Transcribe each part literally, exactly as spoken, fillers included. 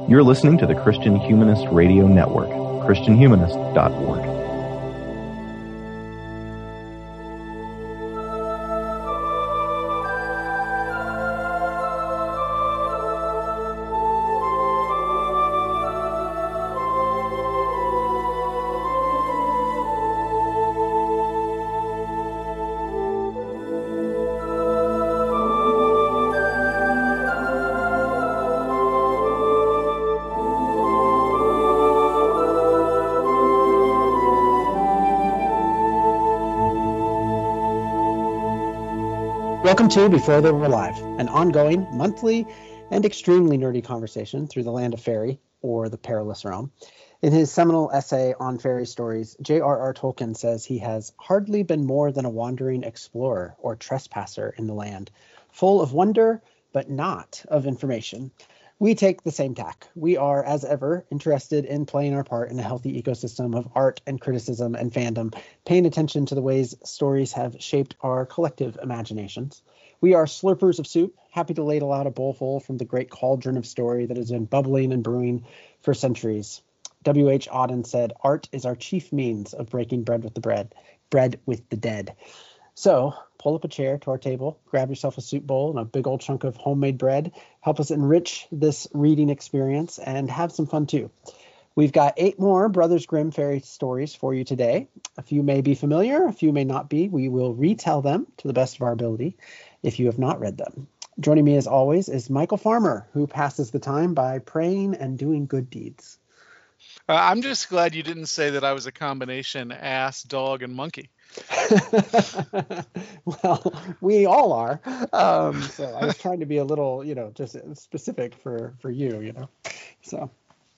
You're listening to the Christian Humanist Radio Network, christian humanist dot org. Welcome to Before They Were Alive, an ongoing, monthly, and extremely nerdy conversation through the land of fairy, or the perilous realm. In his seminal essay on fairy stories, J R R. Tolkien says he has hardly been more than a wandering explorer or trespasser in the land, full of wonder, but not of information. We take the same tack. We are, as ever, interested in playing our part in a healthy ecosystem of art and criticism and fandom, paying attention to the ways stories have shaped our collective imaginations. We are slurpers of soup, happy to ladle out a bowlful from the great cauldron of story that has been bubbling and brewing for centuries. W H. Auden said, "Art is our chief means of breaking bread with the bread, bread with the dead." So pull up a chair to our table, grab yourself a soup bowl and a big old chunk of homemade bread. Help us enrich this reading experience and have some fun too. We've got eight more Brothers Grimm fairy stories for you today. A few may be familiar, a few may not be. We will retell them to the best of our ability if you have not read them. Joining me as always is Michael Farmer, who passes the time by praying and doing good deeds. Uh, I'm just glad you didn't say that I was a combination ass, dog, and monkey. Well, we all are. Um, so I was trying to be a little, you know, just specific for, for you, you know. So,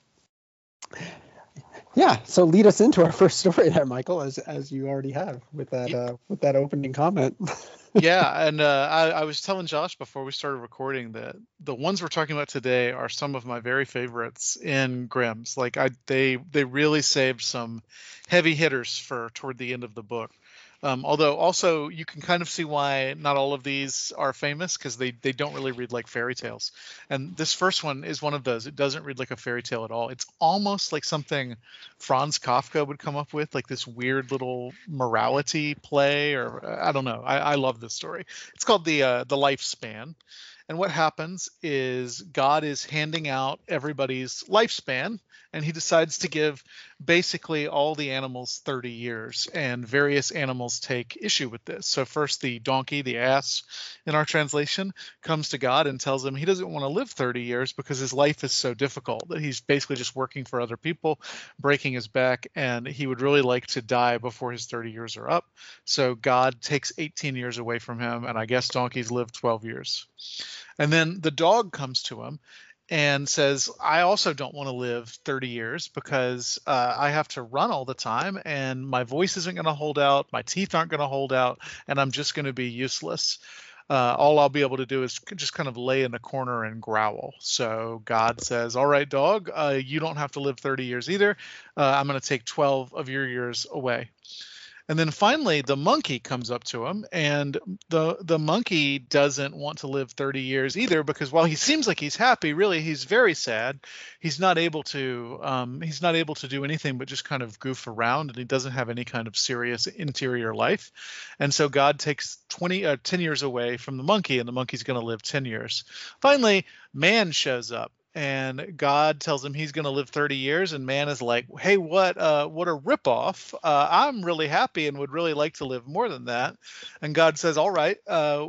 yeah. So lead us into our first story there, Michael, as as you already have with that uh, with that opening comment. Yeah, and uh, I, I was telling Josh before we started recording that the ones we're talking about today are some of my very favorites in Grimm's. Like I, they they really saved some heavy hitters for toward the end of the book. Um, although also you can kind of see why not all of these are famous because they, they don't really read like fairy tales. And this first one is one of those. It doesn't read like a fairy tale at all. It's almost like something Franz Kafka would come up with, like this weird little morality play, or I don't know. I, I love this story. It's called the uh, the Lifespan. And what happens is God is handing out everybody's lifespan, and he decides to give basically all the animals thirty years, and various animals take issue with this. So first the donkey, the ass in our translation, comes to God and tells him he doesn't want to live thirty years because his life is so difficult, that he's basically just working for other people, breaking his back, and he would really like to die before his thirty years are up. So God takes eighteen years away from him, and I guess donkeys live twelve years. And then the dog comes to him and says, I also don't want to live thirty years because uh, I have to run all the time and my voice isn't going to hold out, my teeth aren't going to hold out, and I'm just going to be useless. Uh, all I'll be able to do is just kind of lay in a corner and growl. So God says, all right, dog, uh, you don't have to live thirty years either. Uh, I'm going to take twelve of your years away. And then finally, the monkey comes up to him, and the the monkey doesn't want to live thirty years either, because while he seems like he's happy, really he's very sad. He's not able to um, he's not able to do anything but just kind of goof around, and he doesn't have any kind of serious interior life. And so God takes twenty, uh, ten years away from the monkey, and the monkey's going to live ten years. Finally, man shows up. And God tells him he's going to live thirty years, and man is like, hey, what uh, what a ripoff. Uh, I'm really happy and would really like to live more than that. And God says, all right, uh,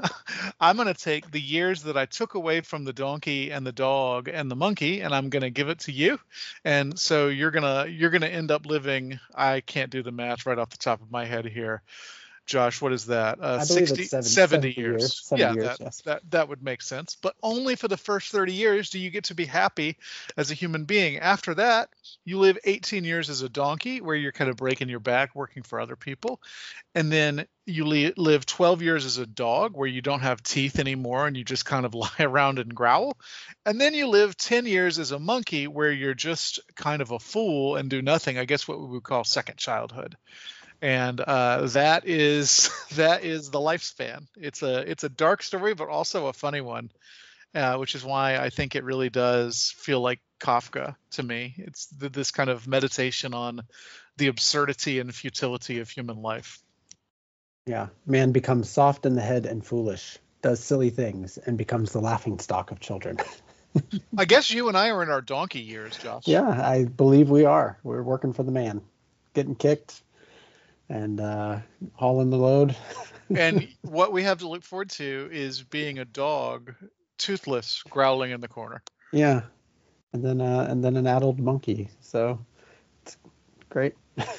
I'm going to take the years that I took away from the donkey and the dog and the monkey, and I'm going to give it to you. And so you're going to you're going to end up living, I can't do the math right off the top of my head here. Josh, what is that? Uh, I believe sixty, it's seventy, seventy, seventy years. years. seventy yeah, years, that, yes. that that would make sense. But only for the first thirty years do you get to be happy as a human being. After that, you live eighteen years as a donkey, where you're kind of breaking your back, working for other people. And then you li- live twelve years as a dog, where you don't have teeth anymore and you just kind of lie around and growl. And then you live ten years as a monkey, where you're just kind of a fool and do nothing. I guess what we would call second childhood. And uh, that is that is the lifespan. It's a it's a dark story, but also a funny one. uh, which is why I think it really does feel like Kafka to me. It's th- this kind of meditation on the absurdity and futility of human life. Yeah, man becomes soft in the head and foolish, does silly things, and becomes the laughing stock of children. I guess you and I are in our donkey years, Josh. Yeah, I believe we are. We're working for the man, getting kicked and uh, hauling the load. And what we have to look forward to is being a dog, toothless, growling in the corner. Yeah, and then uh, and then an addled monkey. So it's great.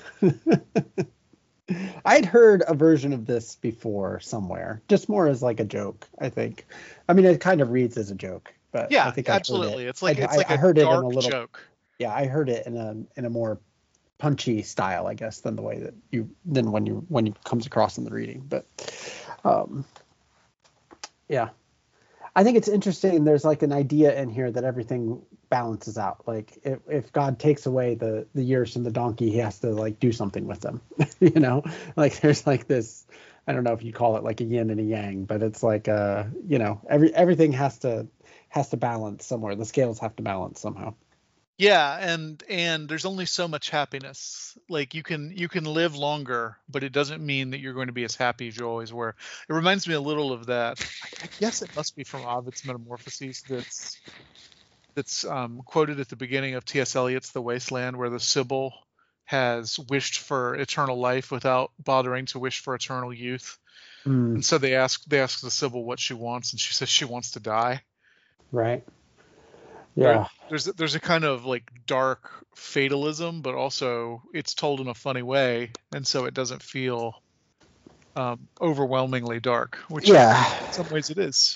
I'd heard a version of this before somewhere, just more as like a joke, I think. I mean, it kind of reads as a joke, but yeah, I think absolutely. It. It's like I, it's like I, a I heard dark it in a little, joke. Yeah, I heard it in a in a more punchy style, I guess, than the way that you than when you when it comes across in the reading. But um, yeah, I think it's interesting. There's like an idea in here that everything balances out. Like if, if God takes away the the years from the donkey, he has to like do something with them. You know, like there's like this, I don't know if you call it like a yin and a yang, but it's like uh you know, every everything has to has to balance somewhere. The scales have to balance somehow. Yeah, and and there's only so much happiness. Like you can you can live longer, but it doesn't mean that you're going to be as happy as you always were. It reminds me a little of that. I, I guess it must be from Ovid's Metamorphoses. That's that's um, quoted at the beginning of T S Eliot's The Wasteland, where the Sibyl has wished for eternal life without bothering to wish for eternal youth. Mm. And so they ask they ask the Sibyl what she wants, and she says she wants to die. Right. Yeah. Yeah. There's there's a kind of like dark fatalism, but also it's told in a funny way, and so it doesn't feel um, overwhelmingly dark. Which yeah, in some ways it is.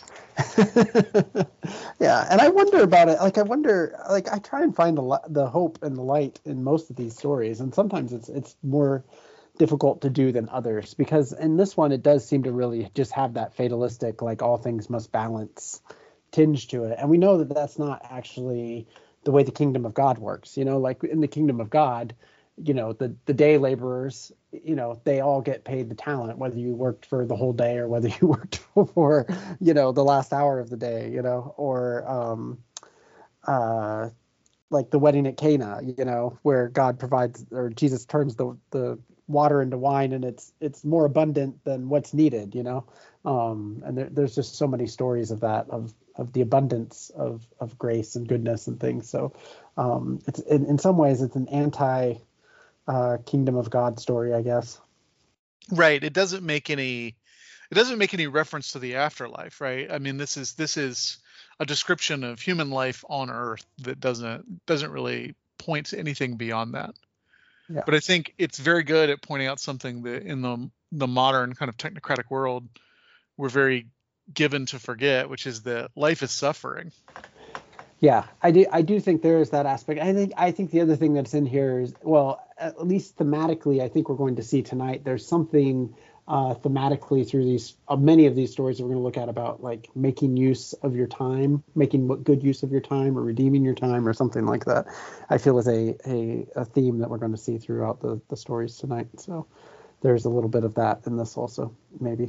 Yeah, and I wonder about it. Like I wonder, like I try and find the the hope and the light in most of these stories, and sometimes it's it's more difficult to do than others, because in this one it does seem to really just have that fatalistic, like all things must balance tinge to it, and we know that that's not actually the way the kingdom of God works. You know, like in the kingdom of God, you know, the the day laborers, you know, they all get paid the talent, whether you worked for the whole day or whether you worked for, you know, the last hour of the day, you know, or um uh like the wedding at Cana, you know, where God provides, or Jesus turns the the water into wine, and it's it's more abundant than what's needed, you know. Um, and there, there's just so many stories of that, of of the abundance of of grace and goodness and things. So um, it's in, in some ways it's an anti uh, kingdom of God story, I guess. Right. It doesn't make any it doesn't make any reference to the afterlife, right? I mean, this is this is a description of human life on Earth that doesn't doesn't really point to anything beyond that. Yeah. But I think it's very good at pointing out something that in the the modern kind of technocratic world we're very given to forget, which is that life is suffering. Yeah, I do. I do think there is that aspect. I think. I think the other thing that's in here is, well, at least thematically, I think we're going to see tonight. There's something uh, thematically through these uh, many of these stories that we're going to look at about like making use of your time, making good use of your time, or redeeming your time, or something like that. I feel is a a, a theme that we're going to see throughout the the stories tonight. So there's a little bit of that in this also, maybe.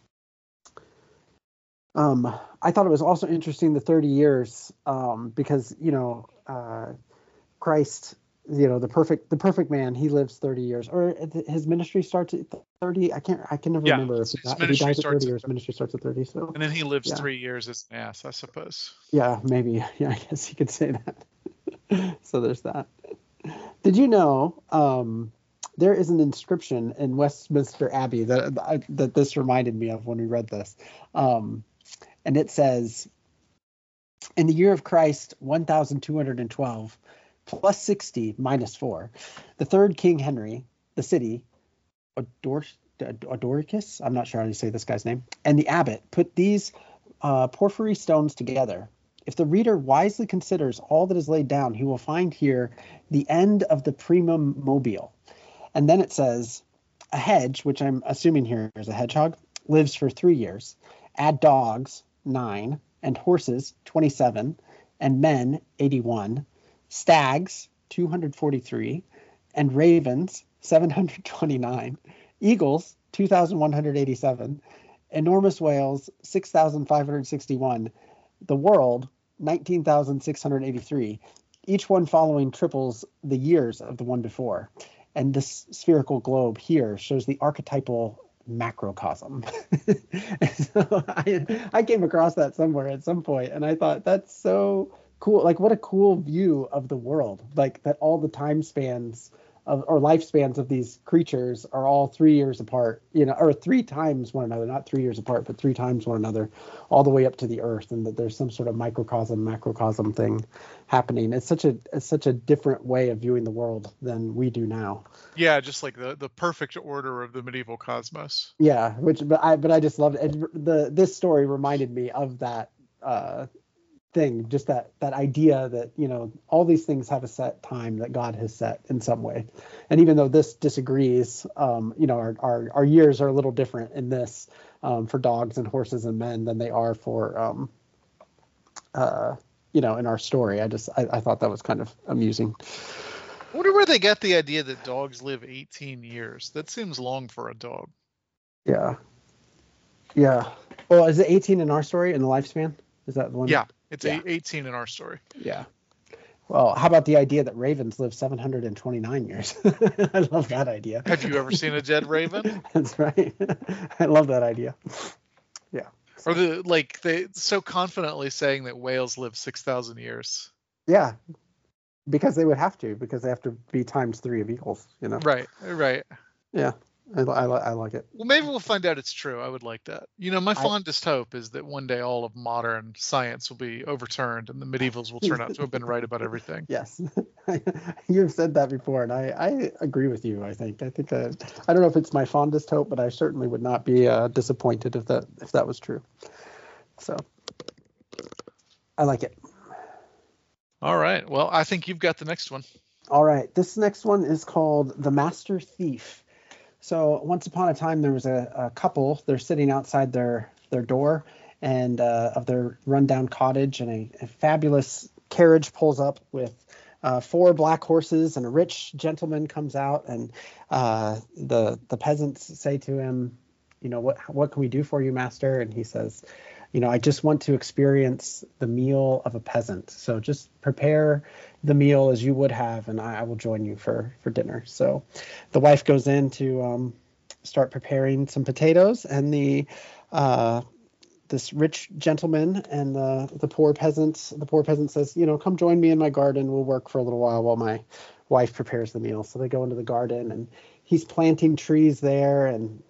Um, I thought it was also interesting the thirty years, um, because you know uh, Christ, you know the perfect the perfect man, he lives thirty years, or his ministry starts at thirty. I can't I can never yeah, remember if, his if he dies at thirty or his ministry starts at thirty. So and then he lives yeah. three years as an ass, I suppose. Yeah, maybe. Yeah, I guess you could say that. So there's that. Did you know um, there is an inscription in Westminster Abbey that that this reminded me of when we read this. Um, And it says, in the year of Christ, one thousand two hundred twelve, plus sixty, minus four, the third King Henry, the city, Odor, Odoricus, I'm not sure how to say this guy's name, and the abbot put these uh, porphyry stones together. If the reader wisely considers all that is laid down, he will find here the end of the primum mobile. And then it says, a hedge, which I'm assuming here is a hedgehog, lives for three years. Add dogs, nine, and horses, twenty-seven, and men, eighty-one, stags, two hundred forty-three, and ravens, seven hundred twenty-nine, eagles, two thousand one hundred eighty-seven, enormous whales, six thousand five hundred sixty-one, the world, nineteen thousand six hundred eighty-three. Each one following triples the years of the one before. And this spherical globe here shows the archetypal macrocosm. So I, I came across that somewhere at some point, and I thought that's so cool. Like, what a cool view of the world. Like, that all the time spans of, or lifespans of these creatures are all three years apart, you know, or three times one another, not three years apart, but three times one another, all the way up to the Earth, and that there's some sort of microcosm, macrocosm thing happening. It's such a it's such a different way of viewing the world than we do now. Yeah, just like the, the perfect order of the medieval cosmos. Yeah, which but I but I just loved it. it the this story reminded me of that uh, thing, just that that idea that, you know, all these things have a set time that God has set in some way, and even though this disagrees, um, you know, our, our our years are a little different in this um, for dogs and horses and men than they are for um, uh, you know, in our story. I just I, I thought that was kind of amusing. I wonder where they got the idea that dogs live eighteen years. That seems long for a dog. Yeah. Yeah. Well, is it eighteen in our story in the lifespan? Is that the one? Yeah, it's Yeah. eighteen in our story. Yeah. Well, how about the idea that ravens live seven hundred twenty-nine years? I love that idea. Have you ever seen a dead raven? That's right. I love that idea. Yeah. Or the like they so confidently saying that whales live six thousand years. Yeah. Because they would have to, because they have to be times three of eagles, you know? Right, right. Yeah. I, I, I like it. Well, maybe we'll find out it's true. I would like that. You know, my I- fondest hope is that one day all of modern science will be overturned and the medievals will turn out to have been right about everything. Yes. You've said that before, and I, I agree with you, I think. I think uh, I don't know if it's my fondest hope, but I certainly would not be uh, disappointed if that if that was true. So I like it. All right. Well, I think you've got the next one. All right. This next one is called The Master Thief. So once upon a time, there was a, a couple. They're sitting outside their, their door and uh, of their rundown cottage, and a, a fabulous carriage pulls up with uh, four black horses, and a rich gentleman comes out, and uh, the the peasants say to him, you know, what what can we do for you, master? And he says, you know, I just want to experience the meal of a peasant. So just prepare the meal as you would have, and I, I will join you for, for dinner. So the wife goes in to um, start preparing some potatoes, and the uh, this rich gentleman and the the poor peasant, the poor peasant says, you know, come join me in my garden. We'll work for a little while while my wife prepares the meal. So they go into the garden, and he's planting trees there, and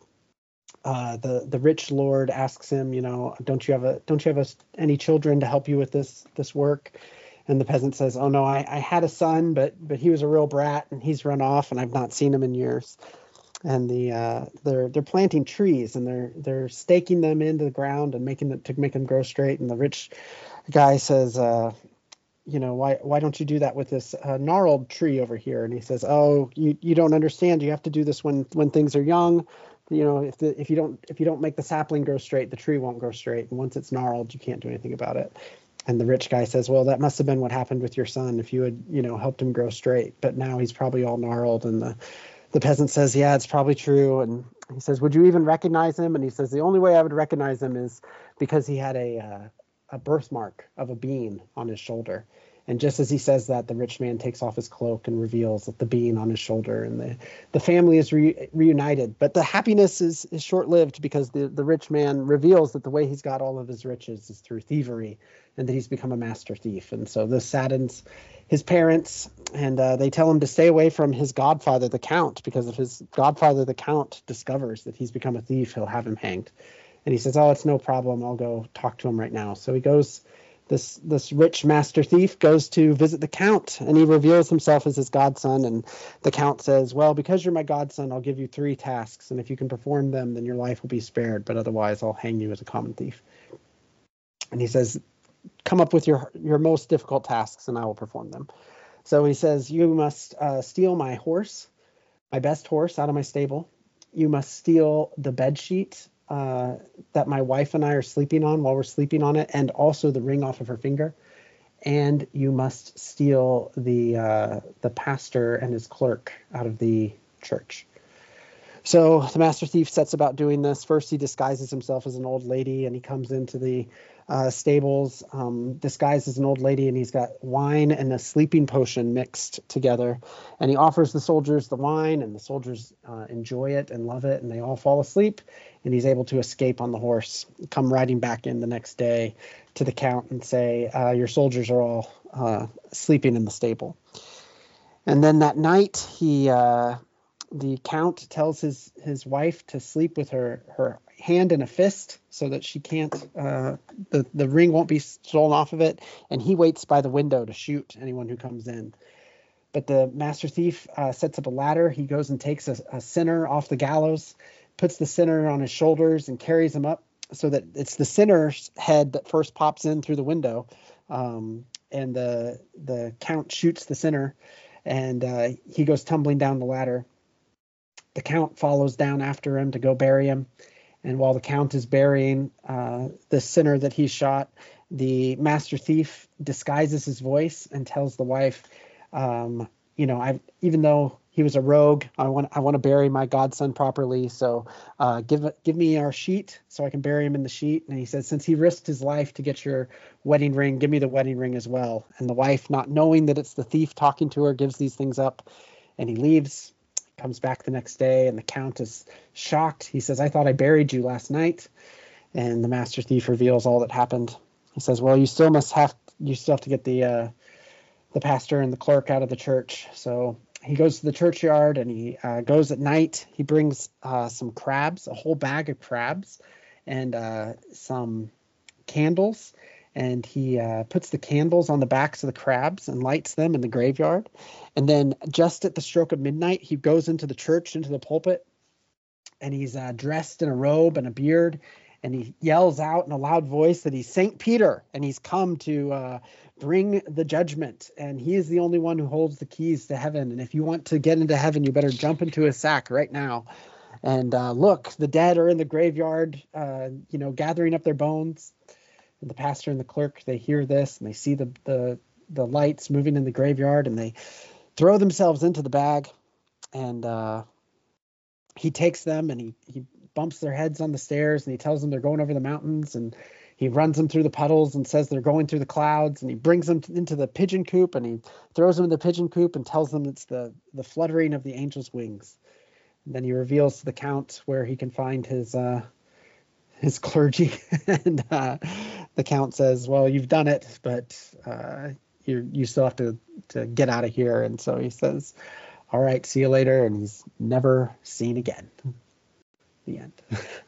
Uh, the the rich lord asks him, you know, don't you have a don't you have a, any children to help you with this this work? And the peasant says, oh no, I, I had a son, but but he was a real brat, and he's run off, and I've not seen him in years. And the uh, they're they're planting trees, and they're they're staking them into the ground and making them to make them grow straight. And the rich guy says, uh, you know, why why don't you do that with this uh, gnarled tree over here? And he says, oh, you you don't understand. You have to do this when when things are young. You know, if the if you don't if you don't make the sapling grow straight, the tree won't grow straight. And once it's gnarled, you can't do anything about it. And the rich guy says, well, that must have been what happened with your son if you had, you know, helped him grow straight. But now he's probably all gnarled. And the, the peasant says, yeah, it's probably true. And he says, would you even recognize him? And he says, the only way I would recognize him is because he had a uh, a birthmark of a bean on his shoulder. And just as he says that, the rich man takes off his cloak and reveals the bean on his shoulder, and the, the family is re- reunited. But the happiness is, is short-lived, because the, the rich man reveals that the way he's got all of his riches is through thievery, and that he's become a master thief. And so this saddens his parents, and uh, they tell him to stay away from his godfather, the count, because if his godfather, the count, discovers that he's become a thief, he'll have him hanged. And he says, oh, it's no problem. I'll go talk to him right now. So he goes... This this rich master thief goes to visit the count, and he reveals himself as his godson. And the count says, well, because you're my godson, I'll give you three tasks. And if you can perform them, then your life will be spared. But otherwise, I'll hang you as a common thief. And he says, come up with your, your most difficult tasks, and I will perform them. So he says, you must uh, steal my horse, my best horse, out of my stable. You must steal the bed sheet Uh, that my wife and I are sleeping on while we're sleeping on it, and also the ring off of her finger. And you must steal the uh, the pastor and his clerk out of the church. So the master thief sets about doing this. First, he disguises himself as an old lady, and he comes into the uh, stables, um, disguised as an old lady, and he's got wine and a sleeping potion mixed together. And he offers the soldiers the wine, and the soldiers uh, enjoy it and love it, and they all fall asleep. And he's able to escape on the horse, come riding back in the next day to the count and say, uh, your soldiers are all uh, sleeping in the stable. And then that night, he uh, the count tells his, his wife to sleep with her, her hand in a fist so that she can't, uh, the, the ring won't be stolen off of it. And he waits by the window to shoot anyone who comes in. But the master thief uh, sets up a ladder. He goes and takes a, a sinner off the gallows, puts the sinner on his shoulders and carries him up so that it's the sinner's head that first pops in through the window. Um, and the, the count shoots the sinner, and uh, he goes tumbling down the ladder. The count follows down after him to go bury him. And while the count is burying uh, the sinner that he shot, the master thief disguises his voice and tells the wife, um, you know, I even though he was a rogue, I want I want to bury my godson properly. So uh, give give me our sheet so I can bury him in the sheet. And he says, since he risked his life to get your wedding ring, give me the wedding ring as well. And the wife, not knowing that it's the thief talking to her, gives these things up, and he leaves. Comes back the next day, and the count is shocked. He says, I thought I buried you last night. And the master thief reveals all that happened. He says, well, you still must have you still have to get the uh, the pastor and the clerk out of the church. So he goes to the churchyard, and he uh, goes at night. He brings uh, some crabs, a whole bag of crabs, and uh, some candles. And he uh, puts the candles on the backs of the crabs and lights them in the graveyard. And then just at the stroke of midnight, he goes into the church, into the pulpit, and he's uh, dressed in a robe and a beard. And he yells out in a loud voice that he's Saint Peter, and he's come to uh, bring the judgment. And he is the only one who holds the keys to heaven. And if you want to get into heaven, you better jump into his sack right now. And uh, look, the dead are in the graveyard, uh, you know, gathering up their bones. And the pastor and the clerk, they hear this, and they see the, the the lights moving in the graveyard, and they throw themselves into the bag. And uh, he takes them, and he, he bumps their heads on the stairs, and he tells them they're going over the mountains, and he runs them through the puddles and says they're going through the clouds, and he brings them into the pigeon coop, and he throws them in the pigeon coop and tells them it's the, the fluttering of the angel's wings. And then he reveals to the count where he can find his uh, his clergy, and uh, the count says, well, you've done it, but uh, you you still have to, to get out of here. And so he says, all right, see you later. And he's never seen again. The end.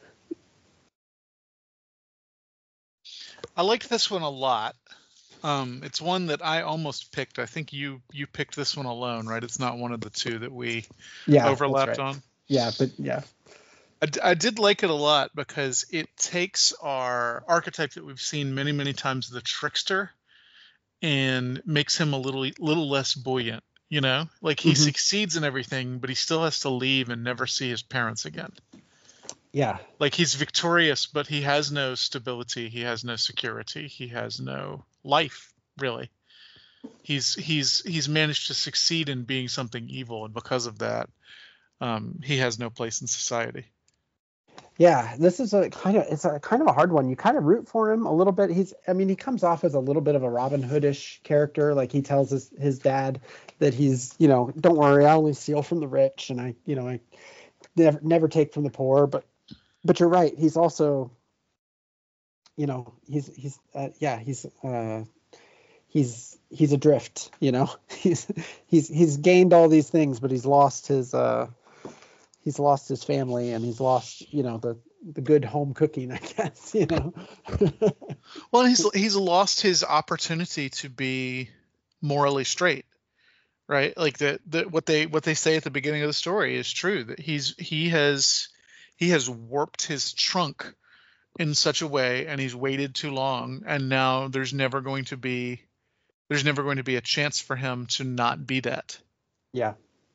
I liked this one a lot. Um, it's one that I almost picked. I think you you picked this one alone, right? It's not one of the two that we yeah, overlapped right. on. Yeah, but yeah. I, I did like it a lot because it takes our archetype that we've seen many, many times, the trickster, and makes him a little little less buoyant, you know? Like he mm-hmm. succeeds in everything, but he still has to leave and never see his parents again. Yeah. Like he's victorious, but he has no stability. He has no security. He has no life, really. He's he's he's managed to succeed in being something evil, and because of that, um, he has no place in society. Yeah, this is a kind of it's a kind of a hard one. You kind of root for him a little bit. He's I mean, he comes off as a little bit of a Robin Hood-ish character. Like he tells his, his dad that he's, you know, don't worry, I only steal from the rich, and I, you know, I never never take from the poor. But but you're right. He's also, you know, he's he's uh, yeah, he's uh, he's he's adrift. You know, he's he's he's gained all these things, but he's lost his uh. He's lost his family, and he's lost, you know, the, the good home cooking, I guess, you know. Well, he's he's lost his opportunity to be morally straight, right? Like the, the what they what they say at the beginning of the story is true, that he's he has he has warped his trunk in such a way, and he's waited too long, and now there's never going to be there's never going to be a chance for him to not be that. Yeah.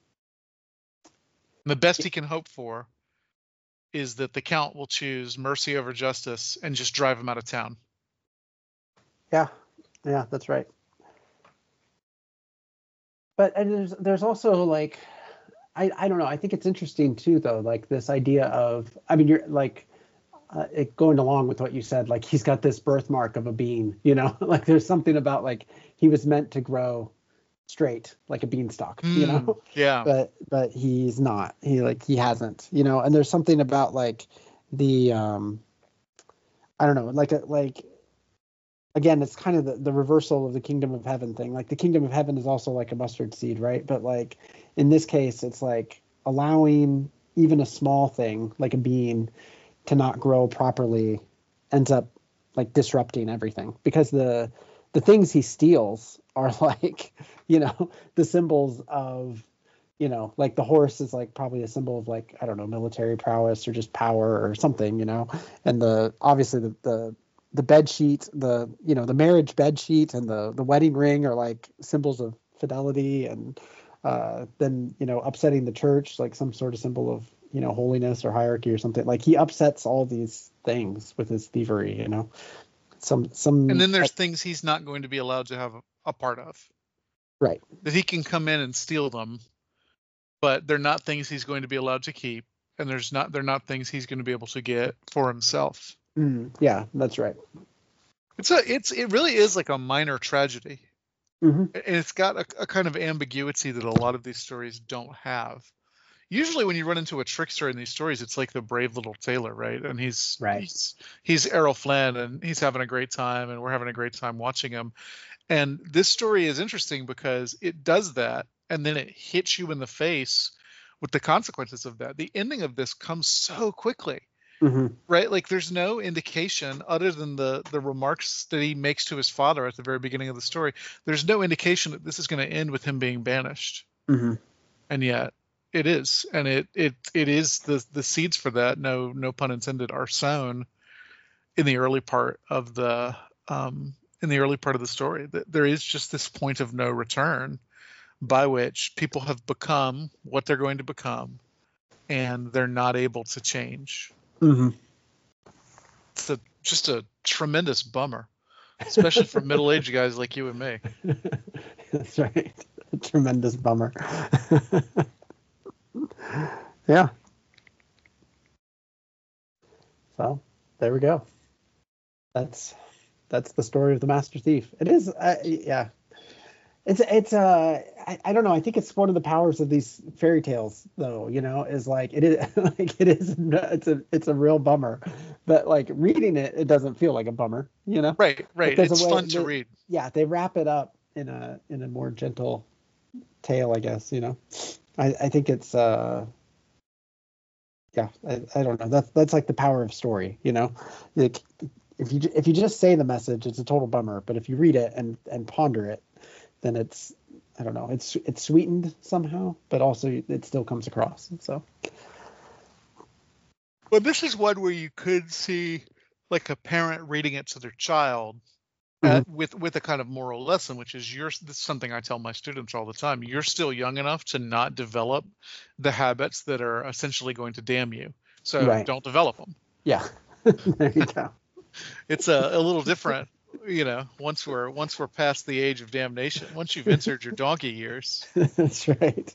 The best he can hope for is that the count will choose mercy over justice and just drive him out of town. Yeah, yeah, that's right. But and there's there's also like, I I don't know. I think it's interesting too, though, like this idea of, I mean, you're like, uh, it going along with what you said, like he's got this birthmark of a bean, you know, like there's something about like he was meant to grow straight like a beanstalk, mm, you know, yeah, but but he's not. He like he hasn't, you know, and there's something about like the um, I don't know, like a like. Again, it's kind of the, the reversal of the kingdom of heaven thing. Like the kingdom of heaven is also like a mustard seed, right? But like in this case, it's like allowing even a small thing like a bean to not grow properly ends up like disrupting everything, because the the things he steals are like, you know, the symbols of, you know, like the horse is like probably a symbol of like, I don't know, military prowess or just power or something, you know, and the obviously the the the bed sheet, the, you know, the marriage bed sheet and the, the wedding ring are like symbols of fidelity, and uh, then, you know, upsetting the church, like some sort of symbol of, you know, holiness or hierarchy or something. Like he upsets all these things with his thievery, you know, some, some, and then there's uh, things he's not going to be allowed to have a, a part of. Right. That he can come in and steal them, but they're not things he's going to be allowed to keep. And there's not, they're not things he's going to be able to get for himself. Mm, yeah, that's right. It's a, it's, it really is like a minor tragedy. Mm-hmm. And it's got a, a kind of ambiguity that a lot of these stories don't have. Usually when you run into a trickster in these stories, it's like the brave little tailor, right? And he's, right. he's, he's Errol Flynn and he's having a great time and we're having a great time watching him. And this story is interesting because it does that. And then it hits you in the face with the consequences of that. The ending of this comes so quickly. Mm-hmm. Right? Like there's no indication other than the, the remarks that he makes to his father at the very beginning of the story. There's no indication that this is going to end with him being banished. Mm-hmm. And yet it is. And it, it, it is the, the seeds for that, no, no pun intended, are sown in the early part of the, um, in the early part of the story. That there is just this point of no return by which people have become what they're going to become and they're not able to change. Mm-hmm. It's a, just a tremendous bummer, especially for middle-aged guys like you and me. That's right. A tremendous bummer. Yeah. So there we go. That's that's the story of the Master Thief. It is, uh, yeah. It's it's uh I, I don't know. I think it's one of the powers of these fairy tales, though. You know, is like it is like it is it's a it's a real bummer, but like reading it, it doesn't feel like a bummer. You know, right, right. It's way, fun to they, read. Yeah, they wrap it up in a in a more gentle tale, I guess. You know, I I think it's uh yeah I, I don't know. That's that's like the power of story. You know, like if you if you just say the message, it's a total bummer. But if you read it and and ponder it, then it's, I don't know, it's it's sweetened somehow, but also it still comes across. So, well, this is one where you could see like a parent reading it to their child mm-hmm. at, with with a kind of moral lesson, which is you're. This is something I tell my students all the time. You're still young enough to not develop the habits that are essentially going to damn you. So right. Don't develop them. Yeah, there you go. It's a, a little different. You know, once we're once we're past the age of damnation, once you've entered your donkey years. That's right.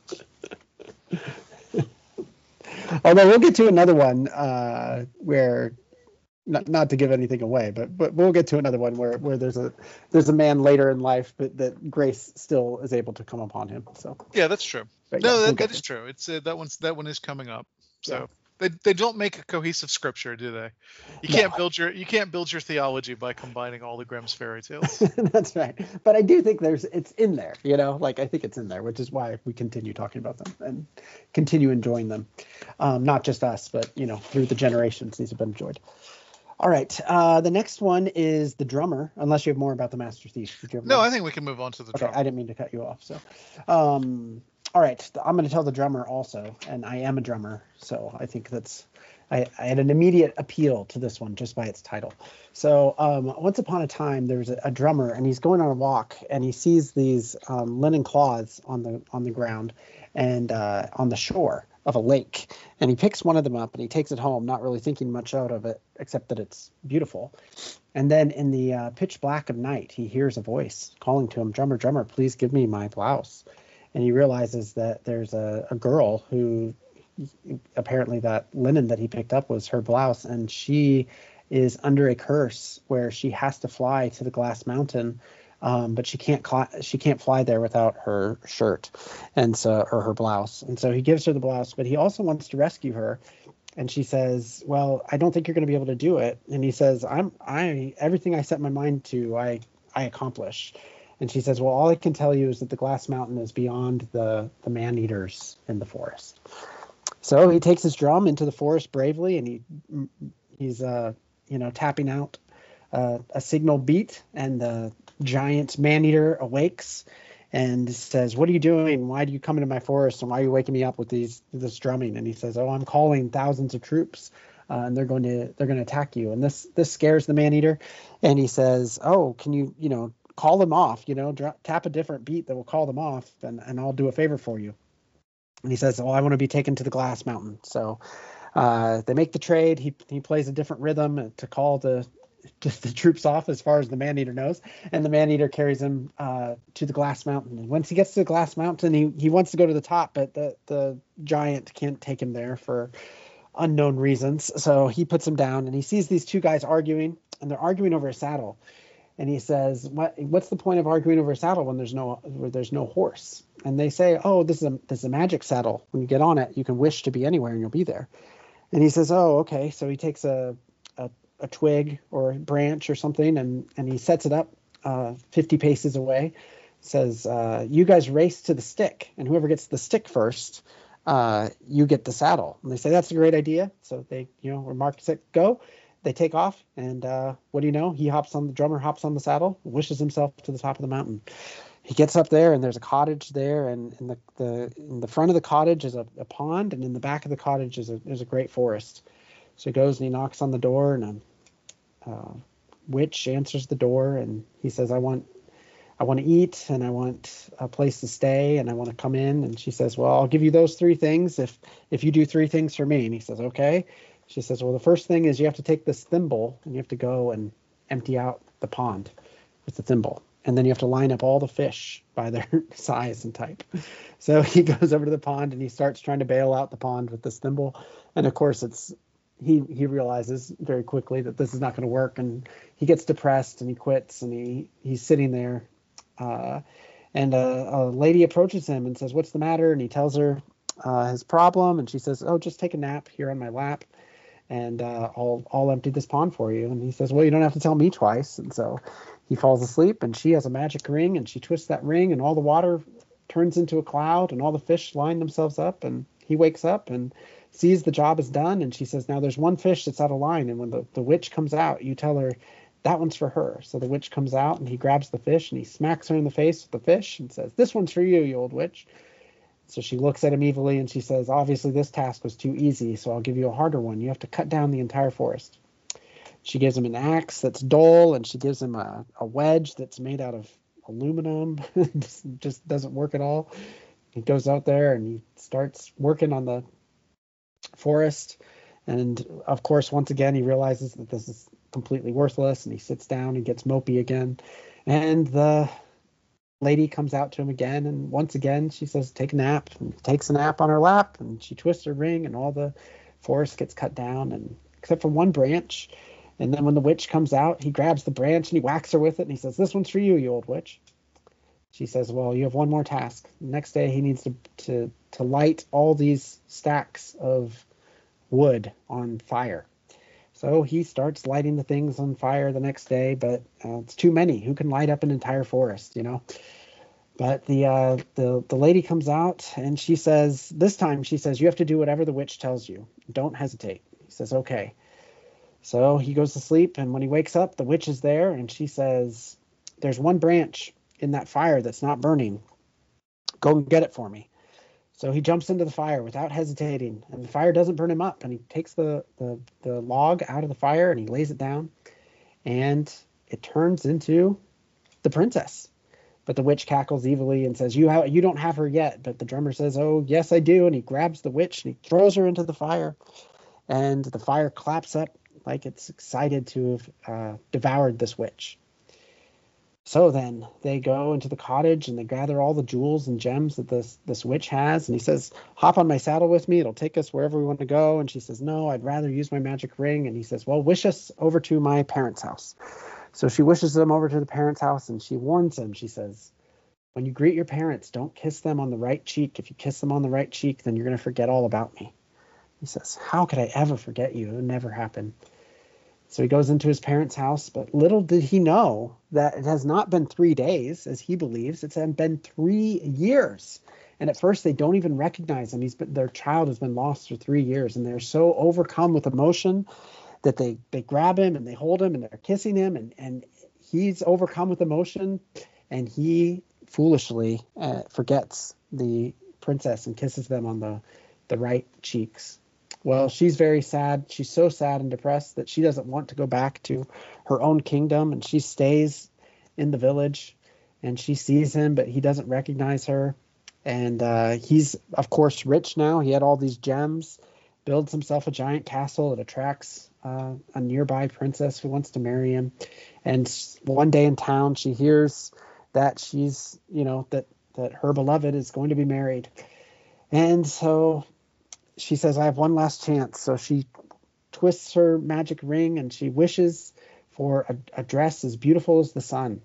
Although we'll get to another one uh, where, not not to give anything away, but but we'll get to another one where, where there's a there's a man later in life, but that grace still is able to come upon him. So yeah, that's true. But, no, yeah, that, we'll that is true. It's uh, that one's that one is coming up. So. Yeah. They they don't make a cohesive scripture, do they? You can't no. build your you can't build your theology by combining all the Grimm's fairy tales. That's right. But I do think there's it's in there, you know, like I think it's in there, which is why we continue talking about them and continue enjoying them. Um, not just us, but you know, through the generations these have been enjoyed. All right. Uh, the next one is The Drummer, unless you have more about the Master Thief. Did you have no, more? I think we can move on to The okay, Drummer. I didn't mean to cut you off. So, um, all right. I'm going to tell The Drummer also, and I am a drummer, so I think that's I, I had an immediate appeal to this one just by its title. So um, once upon a time, there was a, a drummer, and he's going on a walk, and he sees these um, linen cloths on the on the ground and uh, on the shore of a lake, and he picks one of them up and he takes it home, not really thinking much out of it except that it's beautiful. And then in the uh, pitch black of night, he hears a voice calling to him, "Drummer, drummer, please give me my blouse." And he realizes that there's a, a girl who apparently that linen that he picked up was her blouse, and she is under a curse where she has to fly to the Glass Mountain, um, but she can't cl- she can't fly there without her shirt, and so or her blouse. And so he gives her the blouse, but he also wants to rescue her. And she says, "Well, I don't think you're going to be able to do it." And he says, "I'm I everything I set my mind to, I I accomplish." And she says, "Well, all I can tell you is that the Glass Mountain is beyond the the man-eaters in the forest." So he takes his drum into the forest bravely, and he he's uh you know tapping out uh, a signal beat, and the giant man-eater awakes and says, "What are you doing? Why do you come into my forest? And why are you waking me up with these this drumming?" And he says, "Oh, I'm calling thousands of troops, uh, and they're going to they're going to attack you." And this this scares the man-eater, and he says, "Oh, can you you know call them off? You know, dra- tap a different beat that will call them off, and and I'll do a favor for you." And he says, "Oh, I want to be taken to the Glass Mountain." So uh, they make the trade. He he plays a different rhythm to call the just the troops off as far as the man-eater knows, and the man-eater carries him uh, to the Glass Mountain. And once he gets to the Glass Mountain, he, he wants to go to the top, but the, the giant can't take him there for unknown reasons. So he puts him down, and he sees these two guys arguing, and they're arguing over a saddle. And he says, "What what's the point of arguing over a saddle when there's no where there's no horse?" And they say, "Oh, this is a this is a magic saddle. When you get on it, you can wish to be anywhere, and you'll be there." And he says, "Oh, okay." So he takes a a a twig or a branch or something, and, and he sets it up uh, fifty paces away, says, uh, "You guys race to the stick, and whoever gets the stick first, uh, you get the saddle." And they say, "That's a great idea." So they, you know, mark, set, go. They take off, and uh, what do you know? He hops on the drummer, hops on the saddle, wishes himself to the top of the mountain. He gets up there, and there's a cottage there, and in the, the in the front of the cottage is a, a pond, and in the back of the cottage is a there's a great forest. So he goes and he knocks on the door, and a uh, witch answers the door, and he says, "I want, I want to eat, and I want a place to stay, and I want to come in." And she says, "Well, I'll give you those three things if if you do three things for me." And he says, "Okay." She says, "Well, the first thing is you have to take this thimble, and you have to go and empty out the pond with the thimble, and then you have to line up all the fish by their size and type." So he goes over to the pond, and he starts trying to bail out the pond with this thimble, and of course it's he he realizes very quickly that this is not going to work, and he gets depressed and he quits, and he he's sitting there, uh, and a, a lady approaches him and says, "What's the matter?" And he tells her uh, his problem, and she says, "Oh, just take a nap here on my lap, and uh, I'll I'll empty this pond for you." And he says, "Well, you don't have to tell me twice." And so he falls asleep, and she has a magic ring, and she twists that ring, and all the water turns into a cloud, and all the fish line themselves up, and he wakes up and sees the job is done. And she says, "Now there's one fish that's out of line, and when the, the witch comes out, you tell her that one's for her." So the witch comes out, and he grabs the fish, and he smacks her in the face with the fish and says, "This one's for you, you old witch." So she looks at him evilly, and she says, "Obviously this task was too easy, so I'll give you a harder one. You have to cut down the entire forest." She gives him an axe that's dull, and she gives him a, a wedge that's made out of aluminum. just, just doesn't work at all. He goes out there, and he starts working on the forest. And of course, once again, he realizes that this is completely worthless, and he sits down and gets mopey again. And the lady comes out to him again, and once again she says, "Take a nap." And he takes a nap on her lap, and she twists her ring, and all the forest gets cut down, and except for one branch. And then when the witch comes out, he grabs the branch and he whacks her with it, and he says, "This one's for you, you old witch." She says, "Well, you have one more task." The next day he needs to to to light all these stacks of wood on fire. So he starts lighting the things on fire the next day, but uh, it's too many. Who can light up an entire forest, you know? But the uh, the the lady comes out, and she says, this time she says, "You have to do whatever the witch tells you. Don't hesitate." He says, "Okay." So he goes to sleep, and when he wakes up, the witch is there, and she says, "There's one branch in that fire that's not burning. Go and get it for me." So he jumps into the fire without hesitating, and the fire doesn't burn him up, and he takes the, the, the log out of the fire, and he lays it down, and it turns into the princess. But the witch cackles evilly and says, you ha- you don't have her yet. But the drummer says, "Oh, yes, I do." And he grabs the witch, and he throws her into the fire, and the fire claps up like it's excited to have uh, devoured this witch. So then they go into the cottage and they gather all the jewels and gems that this this witch has. And he says, hop on my saddle with me. It'll take us wherever we want to go. And she says, no, I'd rather use my magic ring. And he says, well, wish us over to my parents' house. So she wishes them over to the parents' house, and she warns them. She says, when you greet your parents, don't kiss them on the right cheek. If you kiss them on the right cheek, then you're going to forget all about me. He says, how could I ever forget you? It would never happen. So he goes into his parents' house, but little did he know that it has not been three days, as he believes. It's been three years. And at first, they don't even recognize him. He's been, their child has been lost for three years, and they're so overcome with emotion that they, they grab him and they hold him and they're kissing him, and, and he's overcome with emotion, and he foolishly uh, forgets the princess and kisses them on the, the right cheeks. Well, she's very sad. She's so sad and depressed that she doesn't want to go back to her own kingdom, and she stays in the village, and she sees him, but he doesn't recognize her. And uh, he's, of course, rich now. He had all these gems, builds himself a giant castle that attracts uh, a nearby princess who wants to marry him. And one day in town, she hears that she's, you know, that, that her beloved is going to be married. And so she says, I have one last chance. So she twists her magic ring and she wishes for a, a dress as beautiful as the sun.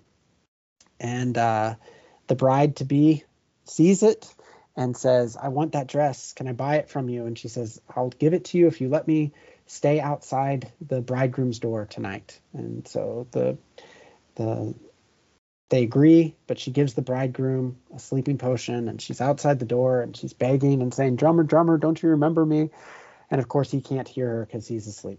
And uh, the bride-to-be sees it and says, I want that dress. Can I buy it from you? And she says, I'll give it to you if you let me stay outside the bridegroom's door tonight. And so the the they agree, but she gives the bridegroom a sleeping potion, and she's outside the door, and she's begging and saying, drummer, drummer, don't you remember me? And of course he can't hear her because he's asleep.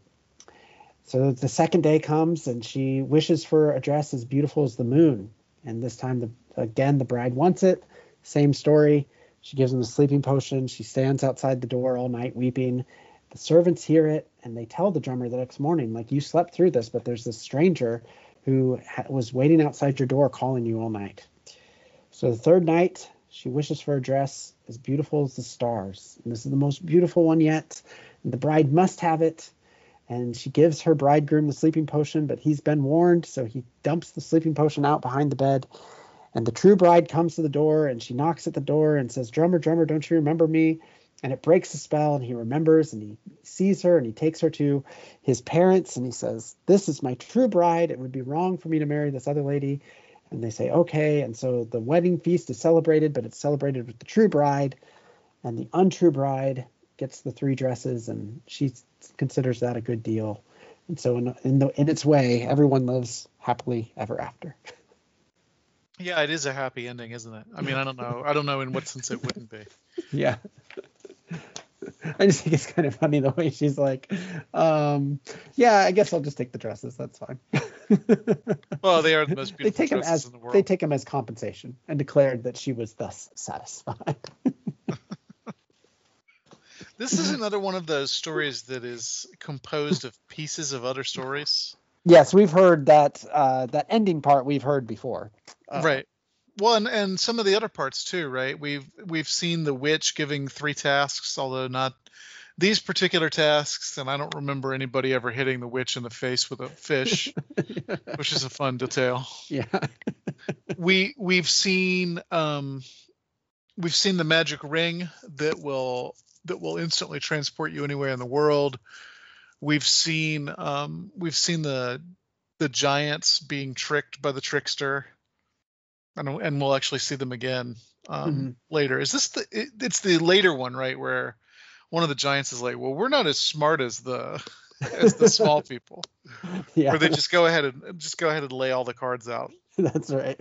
So the second day comes, and she wishes for a dress as beautiful as the moon. And this time, the, again, the bride wants it. Same story. She gives him the sleeping potion. She stands outside the door all night weeping. The servants hear it, and they tell the drummer the next morning, like, you slept through this, but there's this stranger who ha- was waiting outside your door calling you all night. So the third night, she wishes for a dress as beautiful as the stars. And this is the most beautiful one yet. And the bride must have it. And she gives her bridegroom the sleeping potion, but he's been warned, so he dumps the sleeping potion out behind the bed. And the true bride comes to the door, and she knocks at the door and says, drummer, drummer, don't you remember me? And it breaks the spell, and he remembers, and he sees her, and he takes her to his parents, and he says, this is my true bride. It would be wrong for me to marry this other lady. And they say, okay. And so the wedding feast is celebrated, but it's celebrated with the true bride, and the untrue bride gets the three dresses, and she considers that a good deal. And so in, in, the, in its way, everyone lives happily ever after. Yeah, it is a happy ending, isn't it? I mean, I don't know. I don't know in what sense it wouldn't be. Yeah. I just think it's kind of funny the way she's like, um, yeah, I guess I'll just take the dresses. That's fine. Well, they are the most beautiful they take dresses them as, in the world. They take them as compensation and declared that she was thus satisfied. This is another one of those stories that is composed of pieces of other stories. Yes, we've heard that uh, that ending part we've heard before. Uh, Right. Well, and, and some of the other parts too, right? We've we've seen the witch giving three tasks, although not these particular tasks, and I don't remember anybody ever hitting the witch in the face with a fish, which is a fun detail. Yeah. we we've seen um we've seen the magic ring that will that will instantly transport you anywhere in the world. We've seen um we've seen the the giants being tricked by the trickster. And, and we'll actually see them again um, Mm-hmm. later. Is this the? It, it's the later one, right? Where one of the giants is like, "Well, we're not as smart as the as the small people." Yeah. Or they just go ahead and just go ahead and lay all the cards out. That's right.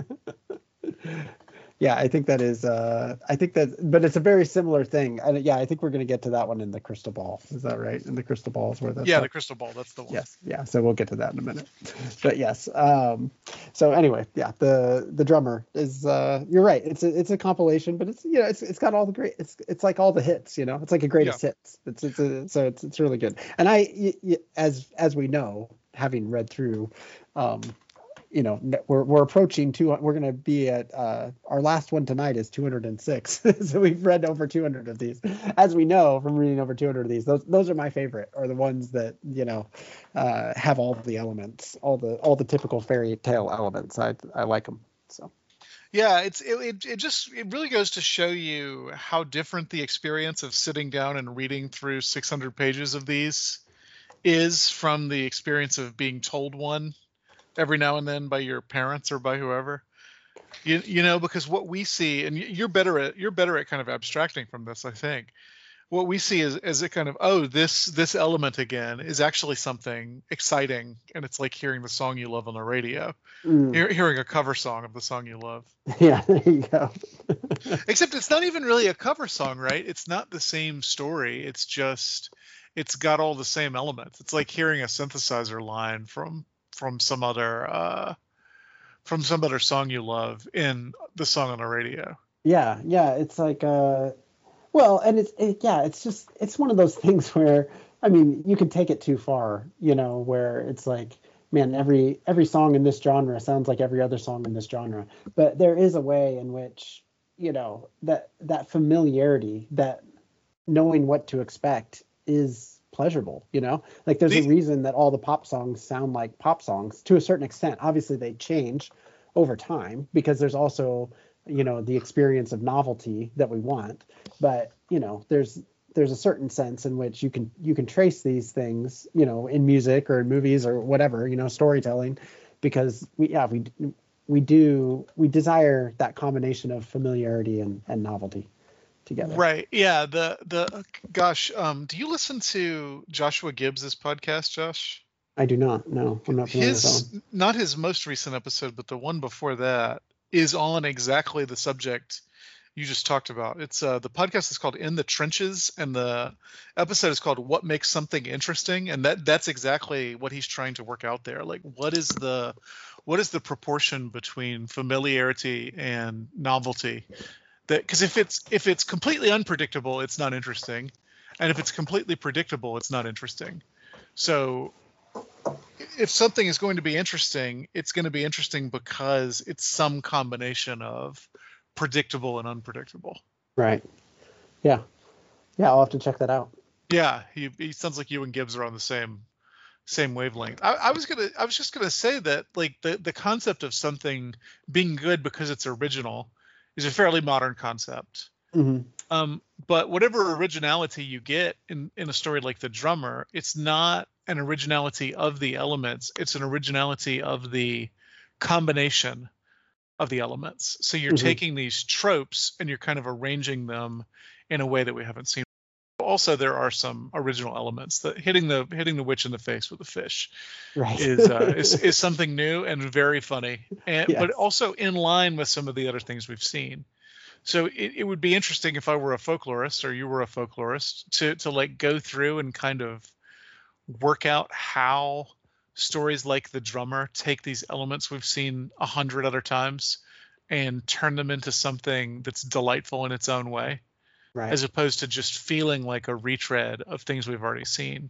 Yeah, I think that is. Uh, I think that, but it's a very similar thing. And yeah, I think we're going to get to that one in the crystal ball. Is that right? In the crystal balls where that's Yeah, up. the crystal ball. That's the one. Yes, yeah. So we'll get to that in a minute. But yes. Um, so anyway, yeah, the the drummer is. Uh, you're right. It's a it's a compilation, but it's you know it's it's got all the great. It's it's like all the hits. You know, it's like a greatest Yeah. hits. It's it's a, so it's it's really good. And I y- y- as as we know, having read through. Um, you know, we're we're approaching two. We're going to be at uh, our last one tonight is two hundred six. So we've read over two hundred of these, as we know from reading over two hundred of these. Those those are my favorite, are the ones that you know uh, have all the elements, all the all the typical fairy tale elements. I I like them. So. Yeah, it's it, it it just it really goes to show you how different the experience of sitting down and reading through six hundred pages of these is from the experience of being told one every now and then by your parents or by whoever. You you know, because what we see, and you're better at you're better at kind of abstracting from this, I think. What we see is is a kind of, oh, this this element again is actually something exciting, and it's like hearing the song you love on the radio. Mm. Hear, hearing a cover song of the song you love. Yeah, there you go. Except it's not even really a cover song, right? It's not the same story. It's just, it's got all the same elements. It's like hearing a synthesizer line from from some other uh, from some other song you love in the song on the radio. Yeah, yeah. It's like, uh, well, and it's it, yeah, it's just it's one of those things where, I mean, you can take it too far, you know, where it's like, man, every every song in this genre sounds like every other song in this genre. But there is a way in which, you know, that that familiarity, that knowing what to expect is pleasurable, you know? Like there's The- a reason that all the pop songs sound like pop songs to a certain extent. Obviously they change over time because there's also, you know, the experience of novelty that we want. But, you know, there's there's a certain sense in which you can you can trace these things, you know, in music or in movies or whatever, you know, storytelling, because we yeah we we do we desire that combination of familiarity and, and novelty together. Right. Yeah. The the gosh. Um. Do you listen to Joshua Gibbs's podcast, Josh? I do not. No, I'm not familiar with that His one. not his most recent episode, but the one before that is on exactly the subject you just talked about. It's uh the podcast is called In the Trenches, and the episode is called What Makes Something Interesting, and that that's exactly what he's trying to work out there. Like, what is the what is the proportion between familiarity and novelty? That because if it's if it's completely unpredictable, it's not interesting, and if it's completely predictable, it's not interesting. So if something is going to be interesting, it's going to be interesting because it's some combination of predictable and unpredictable. Right. Yeah. Yeah, I'll have to check that out. Yeah, he, he sounds like you and Gibbs are on the same same wavelength. I, I was gonna I was just gonna say that like the the concept of something being good because it's original is a fairly modern concept. Mm-hmm. Um, but whatever originality you get in, in a story like The Drummer, it's not an originality of the elements. It's an originality of the combination of the elements. So you're Mm-hmm. taking these tropes and you're kind of arranging them in a way that we haven't seen. Also, there are some original elements. That hitting the hitting the witch in the face with a fish Right. is, uh, is is something new and very funny, and Yes. but also in line with some of the other things we've seen. So it, it would be interesting if I were a folklorist or you were a folklorist to to like go through and kind of work out how stories like The Drummer take these elements we've seen a hundred other times and turn them into something that's delightful in its own way, Right. as opposed to just feeling like a retread of things we've already seen.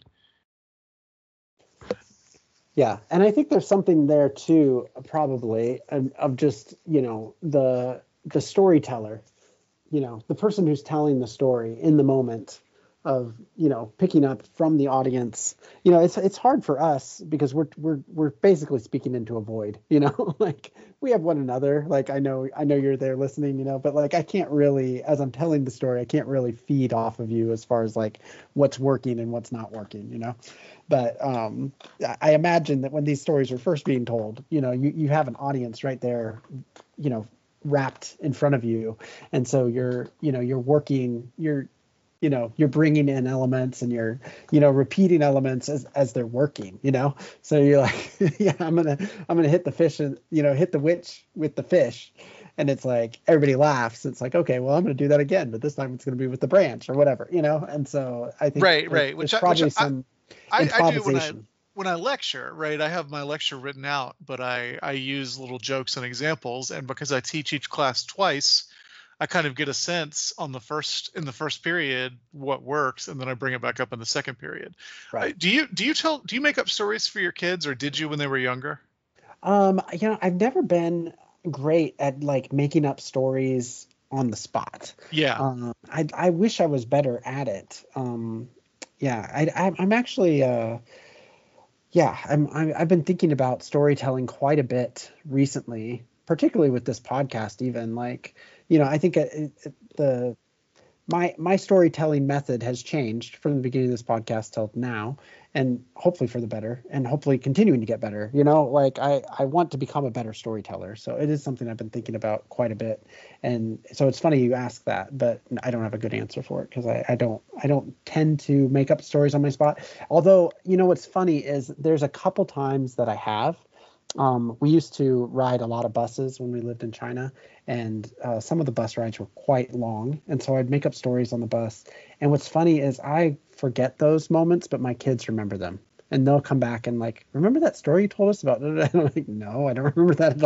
Yeah, and I think there's something there too, probably, of, of just, you know, the the storyteller, you know, the person who's telling the story in the moment of, you know, picking up from the audience. You know, it's it's hard for us because we're we're we're basically speaking into a void, you know, like we have one another. Like I know I know you're there listening, you know, but like I can't really, as I'm telling the story, I can't really feed off of you as far as like what's working and what's not working, you know. But um, I imagine that when these stories are first being told, you know, you, you have an audience right there, you know, wrapped in front of you. And so you're, you know, you're working, you're, you know, you're bringing in elements and you're, you know, repeating elements as, as they're working, you know. So you're like, yeah, I'm going to, I'm going to hit the fish and, you know, hit the witch with the fish. And it's like, everybody laughs. It's like, okay, well, I'm going to do that again, but this time it's going to be with the branch or whatever, you know? And so I think Right, there- right. Which there's I- which probably I- some I, I do when I improvisation. when I lecture, right? I have my lecture written out, but I I use little jokes and examples, and because I teach each class twice, I kind of get a sense on the first in the first period what works, and then I bring it back up in the second period. Right. Uh, Do you do you tell do you make up stories for your kids, or did you when they were younger? Um, you know, I've never been great at like making up stories on the spot. Yeah. Um, I I wish I was better at it. Um, yeah, I, I I'm actually uh yeah, I'm, I'm I've been thinking about storytelling quite a bit recently, particularly with this podcast. Even like, you know, I think it, it, the my my storytelling method has changed from the beginning of this podcast till now, and hopefully for the better, and hopefully continuing to get better. You know, like I I want to become a better storyteller, so it is something I've been thinking about quite a bit. And so it's funny you ask that, but I don't have a good answer for it because I, I don't I don't tend to make up stories on my spot. Although, you know, what's funny is there's a couple times that I have. Um, we used to ride a lot of buses when we lived in China, and uh, some of the bus rides were quite long. And so I'd make up stories on the bus. And what's funny is I forget those moments, but my kids remember them. And they'll come back and like, remember that story you told us about? And I'm like, no, I don't remember that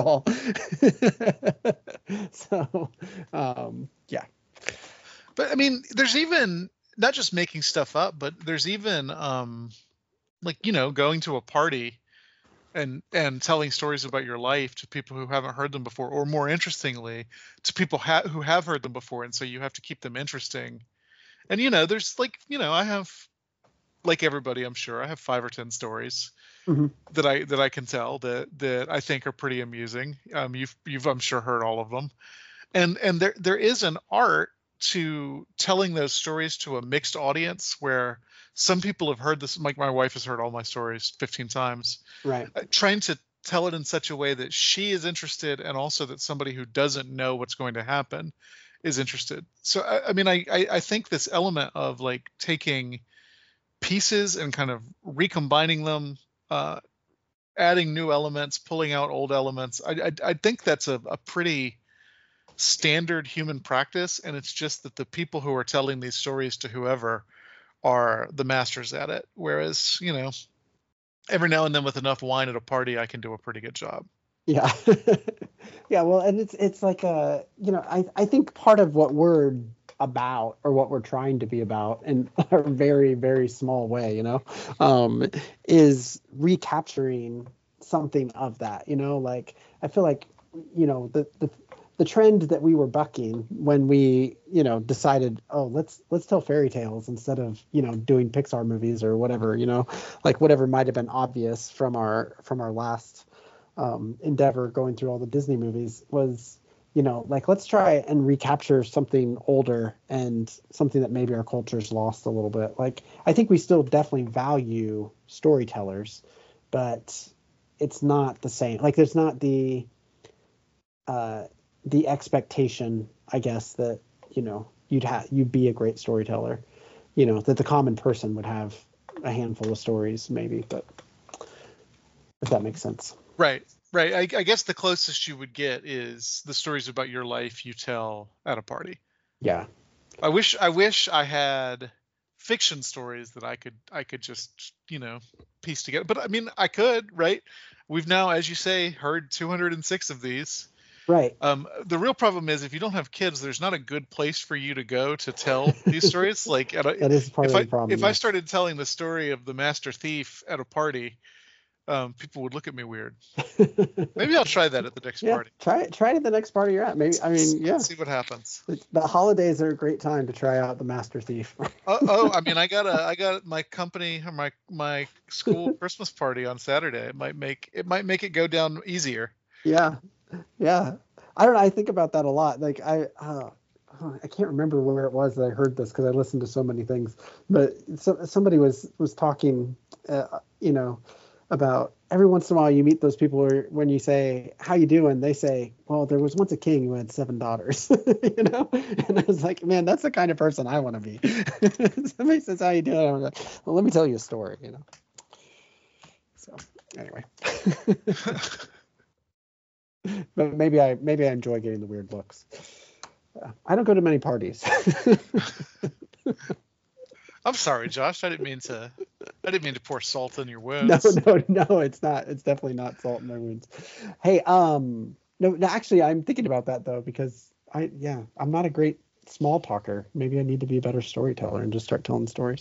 at all. So, um, yeah. But I mean, there's even not just making stuff up, but there's even um, like, you know, going to a party and and telling stories about your life to people who haven't heard them before, or more interestingly, to people ha- who have heard them before, and so you have to keep them interesting. And you know, there's like, you know, I have, like everybody, I'm sure, I have five or ten stories Mm-hmm. that I that I can tell that that I think are pretty amusing. Um, you've you've I'm sure heard all of them, and and there there is an art to telling those stories to a mixed audience where some people have heard this, like my wife has heard all my stories fifteen times, Right. uh, trying to tell it in such a way that she is interested, and also that somebody who doesn't know what's going to happen is interested. So I, I mean, I, I I think this element of like taking pieces and kind of recombining them, uh, adding new elements, pulling out old elements, I I, I think that's a, a pretty standard human practice, and it's just that the people who are telling these stories to whoever are the masters at it. Whereas, you know, every now and then with enough wine at a party, I can do a pretty good job. Yeah. Yeah, well, and it's it's like a, you know, I I think part of what we're about, or what we're trying to be about in a very, very small way, you know, um, is recapturing something of that, you know, like I feel like, you know, the the the trend that we were bucking when we, you know, decided, oh, let's let's tell fairy tales instead of, you know, doing Pixar movies or whatever, you know, like whatever might have been obvious from our from our last um, endeavor going through all the Disney movies was, you know, like let's try and recapture something older and something that maybe our culture's lost a little bit. Like I think we still definitely value storytellers, but it's not the same. Like there's not the uh, the expectation, I guess, that, you know, you'd have you'd be a great storyteller, you know, that the common person would have a handful of stories maybe, but if that makes sense. Right, right. I, I guess the closest you would get is the stories about your life you tell at a party. Yeah. I wish I wish I had fiction stories that I could I could just, you know, piece together. But I mean, I could, right? We've now, as you say, heard two hundred six of these. Right. Um, the real problem is if you don't have kids, there's not a good place for you to go to tell these stories. Like, at a, that is part if of I the problem. if yeah. I started telling the story of the master thief at a party, um, people would look at me weird. Maybe I'll try that at the next yeah, party. Try it. Try it at the next party you're at. Maybe. I mean, yeah. See what happens. The, the holidays are a great time to try out the Master Thief. oh, oh, I mean, I got a, I got my company, my my school Christmas party on Saturday. It might make it might make it go down easier. Yeah, yeah. I don't know. I think about that a lot. Like I, uh, I can't remember where it was that I heard this because I listened to so many things. But so, somebody was was talking, uh, you know, about every once in a while you meet those people where when you say how you doing, they say, well, there was once a king who had seven daughters. You know, and I was like, man, that's the kind of person I want to be. Somebody says how you doing, I'm like, well, let me tell you a story. You know. So anyway. But maybe I maybe I enjoy getting the weird looks. Uh, I don't go to many parties. I'm sorry, Josh. I didn't mean to. I didn't mean to pour salt in your wounds. No, no, no. It's not. It's definitely not salt in my wounds. Hey, um, no, no. Actually, I'm thinking about that though because I, yeah, I'm not a great small talker. Maybe I need to be a better storyteller and just start telling stories.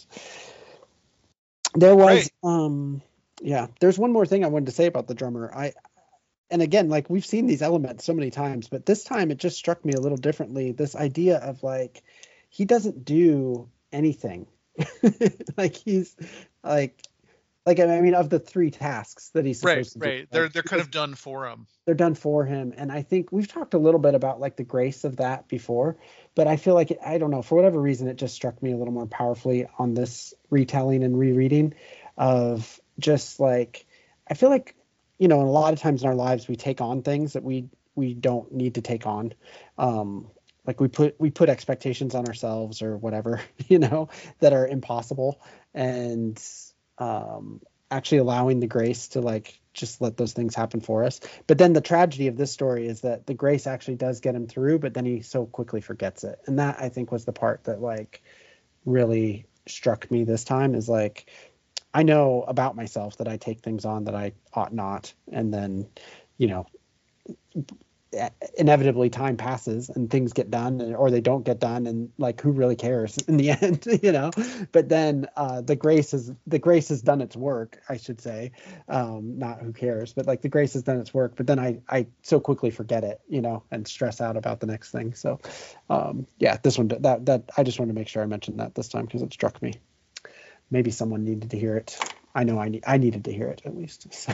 There was, Right. um, yeah. There's one more thing I wanted to say about the drummer. I. and again, like we've seen these elements so many times, but this time it just struck me a little differently. This idea of like he doesn't do anything. Like he's like like I mean of the three tasks that he's right, supposed to right. do. Like, they're they're kind just, of done for him. They're done for him, and I think we've talked a little bit about like the grace of that before, but I feel like it, I don't know, for whatever reason it just struck me a little more powerfully on this retelling and rereading of just like I feel like, you know, a lot of times in our lives we take on things that we we don't need to take on. Um, like we put we put expectations on ourselves or whatever, you know, that are impossible, and um, actually allowing the grace to like just let those things happen for us. But then the tragedy of this story is that the grace actually does get him through, but then he so quickly forgets it. And that I think was the part that like really struck me this time is like, I know about myself that I take things on that I ought not. And then, you know, inevitably time passes and things get done, and, or they don't get done, and like who really cares in the end, you know. But then uh the grace is the grace has done its work, I should say. Um not who cares, but like the grace has done its work, but then I I so quickly forget it, you know, and stress out about the next thing. So um yeah, this one that that I just wanted to make sure I mentioned that this time because it struck me. Maybe someone needed to hear it. I know I need I needed to hear it at least. So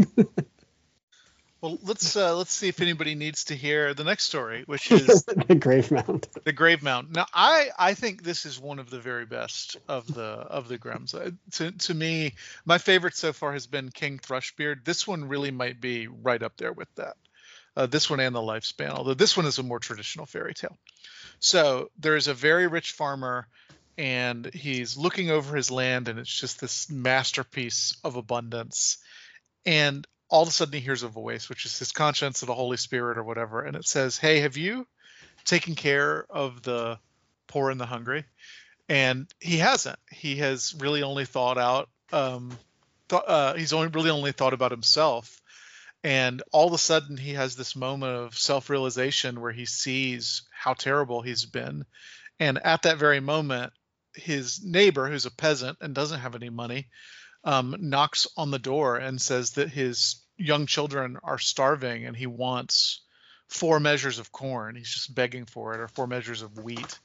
Well, let's uh, let's see if anybody needs to hear the next story, which is the grave mound. The grave mound. Now, I I think this is one of the very best of the of the Grimms. Uh, to to me, my favorite so far has been King Thrushbeard. This one really might be right up there with that. Uh, this one and The Lifespan, although this one is a more traditional fairy tale. So there is a very rich farmer, and he's looking over his land, and it's just this masterpiece of abundance. And all of a sudden he hears a voice, which is his conscience or the Holy Spirit or whatever, and it says, "Hey, have you taken care of the poor and the hungry?" And he hasn't. He has really only thought out. Um, th- uh, he's only really only thought about himself. And all of a sudden he has this moment of self-realization where he sees how terrible he's been. And at that very moment, his neighbor, who's a peasant and doesn't have any money, Um, knocks on the door and says that his young children are starving and he wants four measures of corn. He's just begging for it, or four measures of wheat.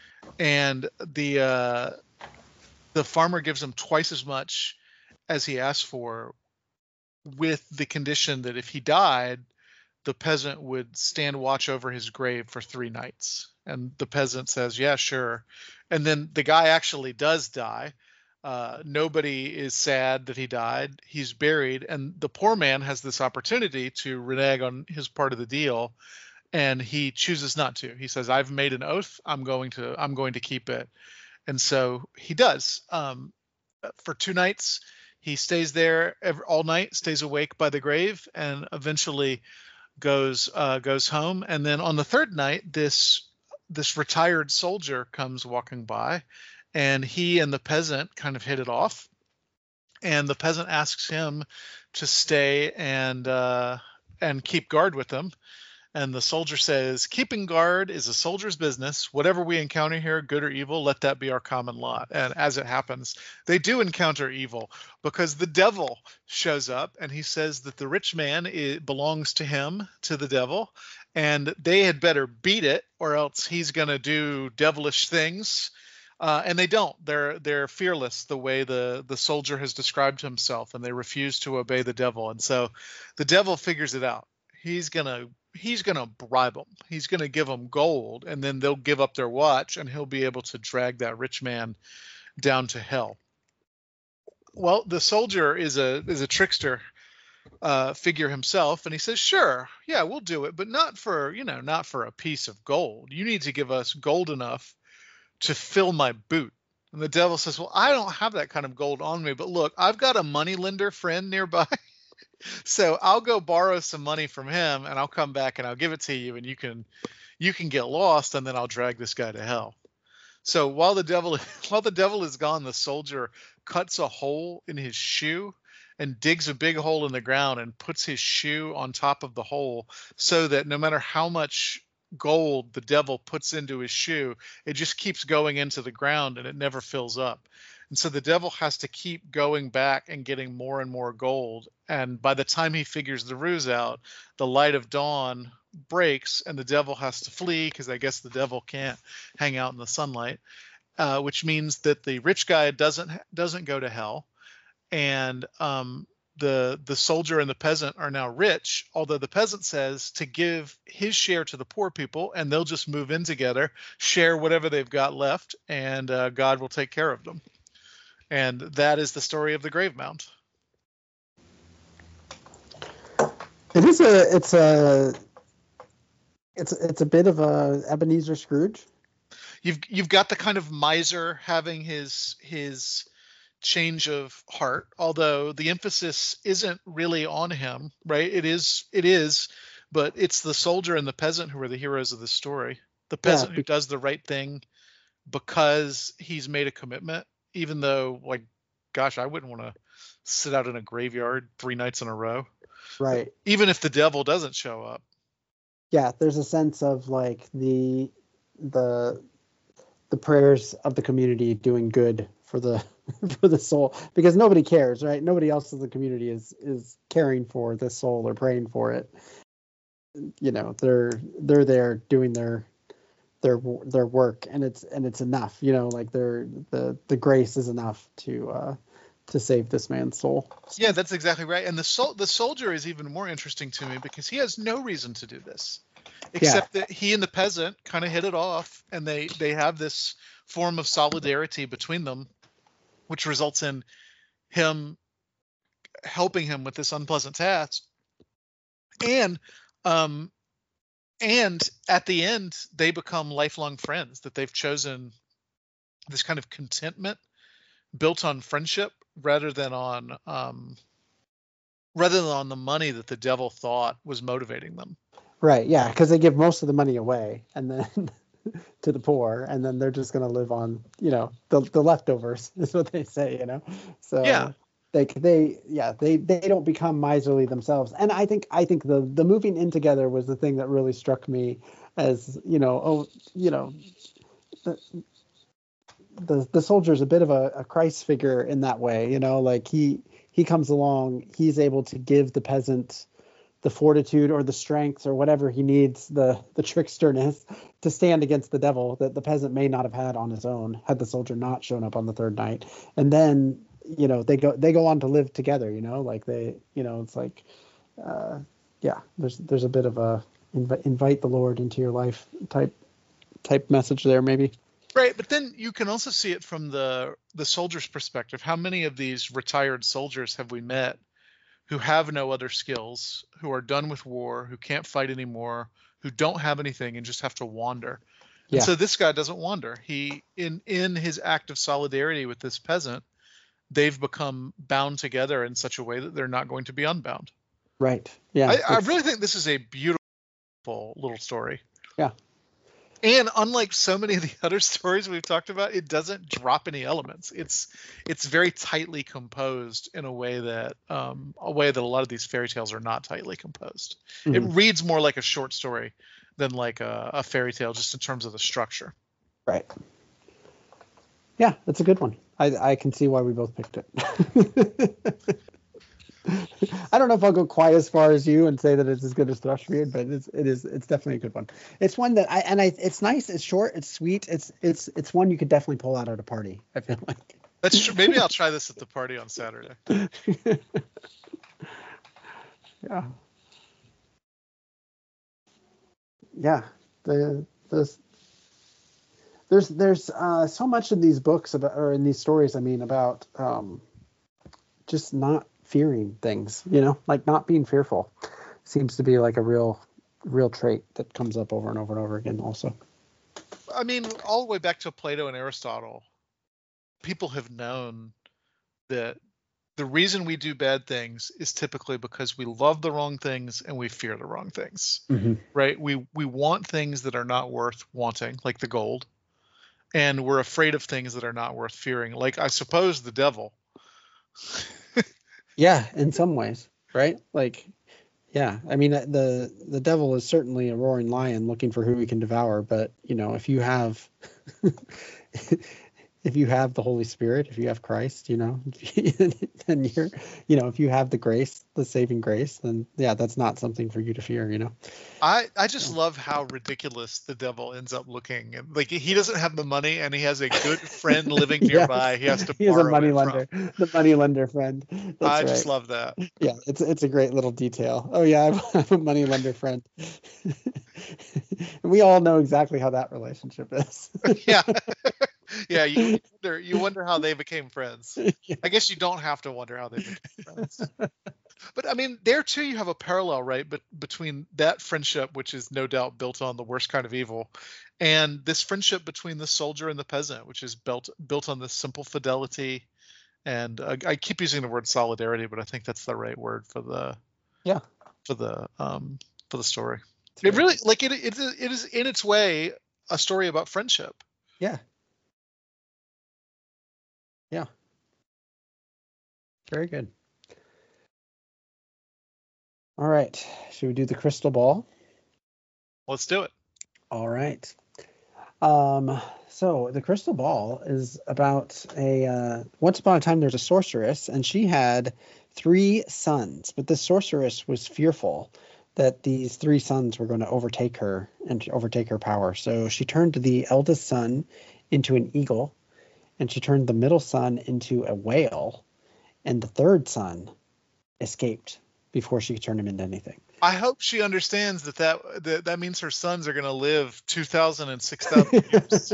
And the uh, the farmer gives him twice as much as he asked for, with the condition that if he died, the peasant would stand watch over his grave for three nights. And the peasant says, "Yeah, sure." And then the guy actually does die. Uh, nobody is sad that he died. He's buried, and the poor man has this opportunity to renege on his part of the deal, and he chooses not to. He says, "I've made an oath. I'm going to. I'm going to keep it." And so he does. Um, for two nights, he stays there every, all night, stays awake by the grave, and eventually goes uh, goes home. And then on the third night, this this retired soldier comes walking by. And he and the peasant kind of hit it off. And the peasant asks him to stay and uh, and keep guard with them. And the soldier says, "Keeping guard is a soldier's business. Whatever we encounter here, good or evil, let that be our common lot." And as it happens, they do encounter evil, because the devil shows up and he says that the rich man it belongs to him, to the devil, and they had better beat it, or else he's going to do devilish things. Uh, and they don't. They're they're fearless, the way the the soldier has described himself, and they refuse to obey the devil. And so the devil figures it out. He's gonna he's gonna bribe them. He's gonna give them gold, and then they'll give up their watch, and he'll be able to drag that rich man down to hell. Well, the soldier is a is a trickster uh, figure himself, and he says, "Sure, yeah, we'll do it, but not for you know not for a piece of gold. You need to give us gold enough to fill my boot." And the devil says, "Well, I don't have that kind of gold on me, but look, I've got a moneylender friend nearby. So I'll go borrow some money from him, and I'll come back and I'll give it to you, and you can you can get lost, and then I'll drag this guy to hell." So while the devil while the devil is gone, the soldier cuts a hole in his shoe and digs a big hole in the ground and puts his shoe on top of the hole, so that no matter how much gold the devil puts into his shoe, it just keeps going into the ground and it never fills up. And so the devil has to keep going back and getting more and more gold. And by the time he figures the ruse out, the light of dawn breaks and the devil has to flee, because I guess the devil can't hang out in the sunlight, uh, which means that the rich guy doesn't doesn't go to hell. And um, the the soldier and the peasant are now rich, although the peasant says to give his share to the poor people, and they'll just move in together, share whatever they've got left, and uh, God will take care of them. And that is the story of the grave mound. It is a it's a it's it's a bit of a Ebenezer Scrooge. You've you've got the kind of miser having his his change of heart, although the emphasis isn't really on him, right? It is it is, but it's the soldier and the peasant who are the heroes of the story. The peasant yeah, who does the right thing because he's made a commitment, even though, like, gosh, I wouldn't want to sit out in a graveyard three nights in a row. Right. Even if the devil doesn't show up. Yeah, there's a sense of like the the the prayers of the community doing good for the for the soul, because nobody cares, right? Nobody else in the community is is caring for this soul or praying for it. You know, they're they're there doing their their their work, and it's and it's enough. You know, like they're the the grace is enough to uh, to save this man's soul. Yeah, that's exactly right. And the sol- the soldier is even more interesting to me because he has no reason to do this, except yeah. that he and the peasant kind of hit it off, and they they have this form of solidarity between them, which results in him helping him with this unpleasant task. And um, and at the end, they become lifelong friends, that they've chosen this kind of contentment built on friendship rather than on um, rather than on the money that the devil thought was motivating them. Right. Yeah, because they give most of the money away, and then to the poor, and then they're just going to live on, you know, the the leftovers is what they say, you know. So yeah, they they yeah they they don't become miserly themselves. And I think I think the the moving in together was the thing that really struck me as, you know, oh, you know, the the, the soldier's a bit of a, a Christ figure in that way, you know, like he he comes along, he's able to give the peasant the fortitude or the strength or whatever he needs, the the tricksterness to stand against the devil that the peasant may not have had on his own had the soldier not shown up on the third night. And then, you know, they go they go on to live together, you know, like they, you know, it's like, uh, yeah, there's there's a bit of a inv- invite the Lord into your life type type message there, maybe. Right, but then you can also see it from the the soldier's perspective. How many of these retired soldiers have we met who have no other skills, who are done with war, who can't fight anymore, who don't have anything and just have to wander? And yeah. So this guy doesn't wander. He, in in his act of solidarity with this peasant, they've become bound together in such a way that they're not going to be unbound. Right. Yeah. I, I really think this is a beautiful little story. Yeah. And unlike so many of the other stories we've talked about, it doesn't drop any elements. It's it's very tightly composed in a way that um, a way that a lot of these fairy tales are not tightly composed. Mm-hmm. It reads more like a short story than like a, a fairy tale, just in terms of the structure. Right. Yeah, that's a good one. I I can see why we both picked it. I don't know if I'll go quite as far as you and say that it's as good as Thrushbeard, but it's it is it's definitely a good one. It's one that I and I it's nice, it's short, it's sweet, it's it's it's one you could definitely pull out at a party, I feel like. That's true. Maybe I'll try this at the party on Saturday. Yeah. Yeah. The the there's there's uh, so much in these books about, or in these stories, I mean, about um, just not fearing things, you know, like not being fearful seems to be like a real real trait that comes up over and over and over again also. I mean, all the way back to Plato and Aristotle, people have known that the reason we do bad things is typically because we love the wrong things and we fear the wrong things. Mm-hmm. Right? We we want things that are not worth wanting, like the gold, and we're afraid of things that are not worth fearing, like I suppose the devil. Yeah, in some ways, right? Like, yeah, I mean, the the devil is certainly a roaring lion looking for who he can devour. But, you know, if you have if you have the Holy Spirit, if you have Christ, you know, then you're, you know, if you have the grace, the saving grace, then yeah, that's not something for you to fear, you know. I, I just So. love how ridiculous the devil ends up looking. And, like, he doesn't have the money, and he has a good friend living nearby. Yes, He has to he is a borrow money it from. lender, the money lender friend. That's I right. just love that. Yeah, it's it's a great little detail. Oh yeah, I have, I have a money lender friend. We all know exactly how that relationship is. Yeah. Yeah, you, you wonder you wonder how they became friends. Yeah. I guess you don't have to wonder how they became friends. But I mean, there too you have a parallel, right? But between that friendship, which is no doubt built on the worst kind of evil, and this friendship between the soldier and the peasant, which is built built on this simple fidelity. And uh, I keep using the word solidarity, but I think that's the right word for the Yeah. for the um for the story. That's It right. really like it it is it is in its way a story about friendship. Yeah. Yeah. Very good. All right. Should we do the crystal ball? Let's do it. All right. Um, so the crystal ball is about a uh, once upon a time there's a sorceress, and she had three sons, but the sorceress was fearful that these three sons were going to overtake her and overtake her power. So she turned the eldest son into an eagle, and she turned the middle son into a whale, and the third son escaped before she could turn him into anything. I hope she understands that that, that, that means her sons are going to live two thousand and six thousand years.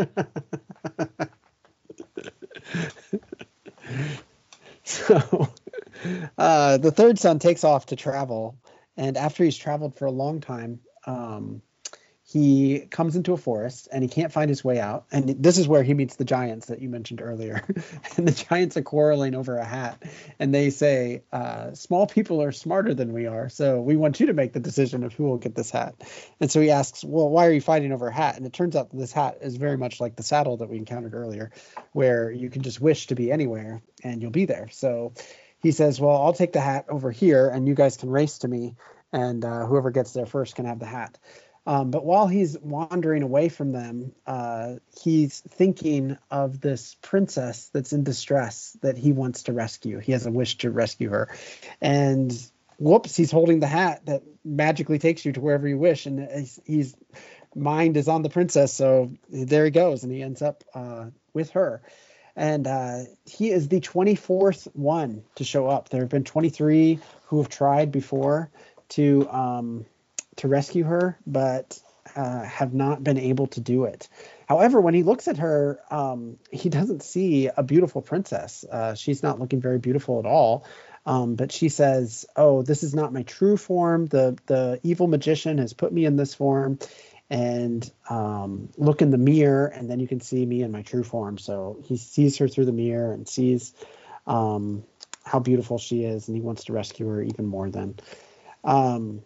So uh, the third son takes off to travel, and after he's traveled for a long time, um, he comes into a forest and he can't find his way out. And this is where he meets the giants that you mentioned earlier. And the giants are quarreling over a hat, and they say, uh, small people are smarter than we are, so we want you to make the decision of who will get this hat. And so he asks, well, why are you fighting over a hat? And it turns out that this hat is very much like the saddle that we encountered earlier, where you can just wish to be anywhere and you'll be there. So he says, well, I'll take the hat over here and you guys can race to me, and uh, whoever gets there first can have the hat. Um, but while he's wandering away from them, uh, he's thinking of this princess that's in distress that he wants to rescue. He has a wish to rescue her. And whoops, he's holding the hat that magically takes you to wherever you wish. And he's, he's mind is on the princess. So there he goes. And he ends up uh, with her. And uh, he is the twenty-fourth one to show up. There have been twenty-three who have tried before to... Um, to rescue her, but uh, have not been able to do it. However, when he looks at her, um, he doesn't see a beautiful princess. Uh, she's not looking very beautiful at all. Um, but she says, oh, this is not my true form. The, the evil magician has put me in this form, and um, look in the mirror, and then you can see me in my true form. So he sees her through the mirror and sees um, how beautiful she is, and he wants to rescue her even more then. Um,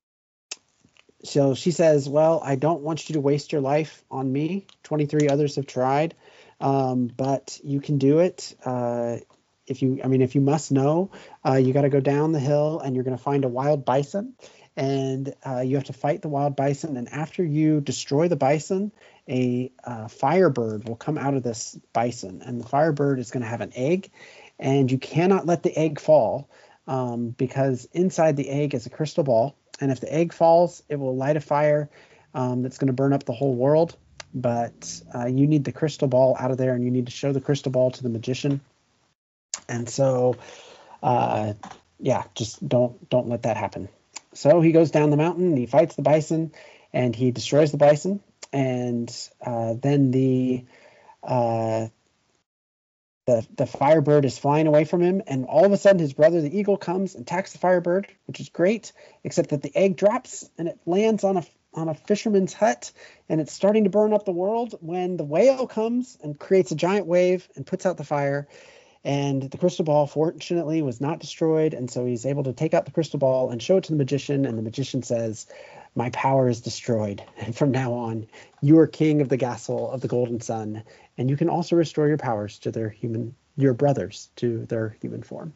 So she says, well, I don't want you to waste your life on me. twenty-three others have tried, um, but you can do it. Uh, if you, I mean, if you must know, uh, you got to go down the hill and you're going to find a wild bison, and uh, you have to fight the wild bison. And after you destroy the bison, a uh, firebird will come out of this bison, and the firebird is going to have an egg, and you cannot let the egg fall um, because inside the egg is a crystal ball. And if the egg falls, it will light a fire um, that's going to burn up the whole world. But uh, you need the crystal ball out of there, and you need to show the crystal ball to the magician. And so, uh, yeah, just don't don't let that happen. So he goes down the mountain, and he fights the bison, and he destroys the bison. And uh, then the uh, The, the firebird is flying away from him, and all of a sudden his brother, the eagle, comes and attacks the firebird, which is great, except that the egg drops and it lands on a on a fisherman's hut, and it's starting to burn up the world when the whale comes and creates a giant wave and puts out the fire. And the crystal ball, fortunately, was not destroyed, and so he's able to take out the crystal ball and show it to the magician, and the magician says, my power is destroyed, and from now on, you are king of the castle of the Golden Sun, and you can also restore your powers to their human, your brothers to their human form.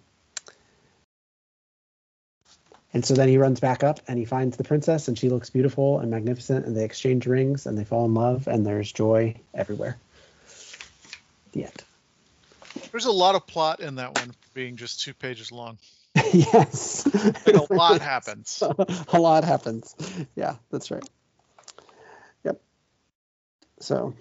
And so then he runs back up and he finds the princess, and she looks beautiful and magnificent, and they exchange rings and they fall in love, and there's joy everywhere. The end. There's a lot of plot in that one being just two pages long. Yes. Like a lot happens. A lot happens. Yeah, that's right. Yep. So,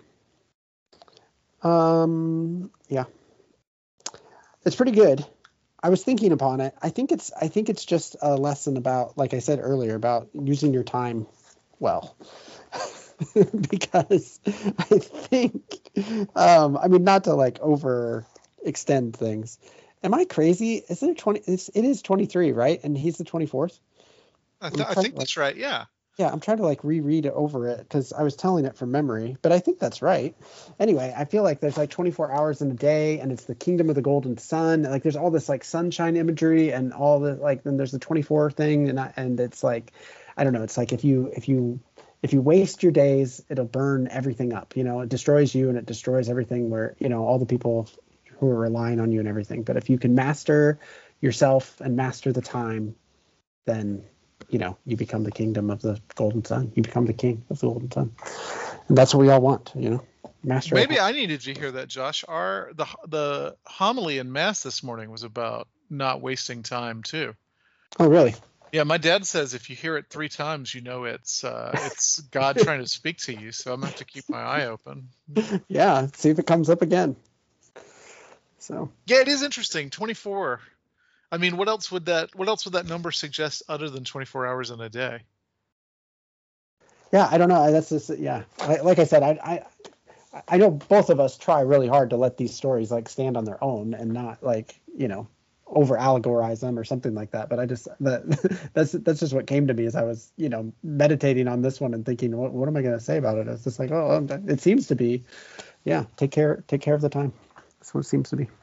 um, yeah, it's pretty good. I was thinking upon it. I think it's, I think it's just a lesson about, like I said earlier, about using your time well. Because I think, um, I mean, not to like overextend things. Am I crazy? Is it twenty? It's, it is twenty-three, right? And he's the twenty-fourth. I, th- I think that's right. Yeah. Yeah, I'm trying to like reread it over it because I was telling it from memory, but I think that's right. Anyway, I feel like there's like twenty-four hours in a day, and it's the kingdom of the golden sun. Like there's all this like sunshine imagery and all the like. Then there's the twenty-four thing, and I, and it's like, I don't know. It's like if you if you if you waste your days, it'll burn everything up. You know, it destroys you and it destroys everything. Where you know all the people who are relying on you and everything. But if you can master yourself and master the time, then you know, you become the kingdom of the golden sun. You become the king of the golden sun. And that's what we all want, you know, master. Maybe I needed to hear that, Josh. Our, the, the homily in mass this morning was about not wasting time too. Oh, really? Yeah. My dad says, if you hear it three times, you know, it's, uh, it's God trying to speak to you. So I'm gonna have to keep my eye open. Yeah. See if it comes up again. So, yeah, it is interesting. twenty-four. I mean, what else would that what else would that number suggest other than twenty-four hours in a day? Yeah, I don't know. That's just yeah. I, like I said, I, I I know both of us try really hard to let these stories like stand on their own and not like you know over allegorize them or something like that. But I just that that's that's just what came to me as I was you know meditating on this one and thinking, what what am I going to say about it? It's just like, oh, it seems to be, yeah. Take care take care of the time. That's what it seems to be.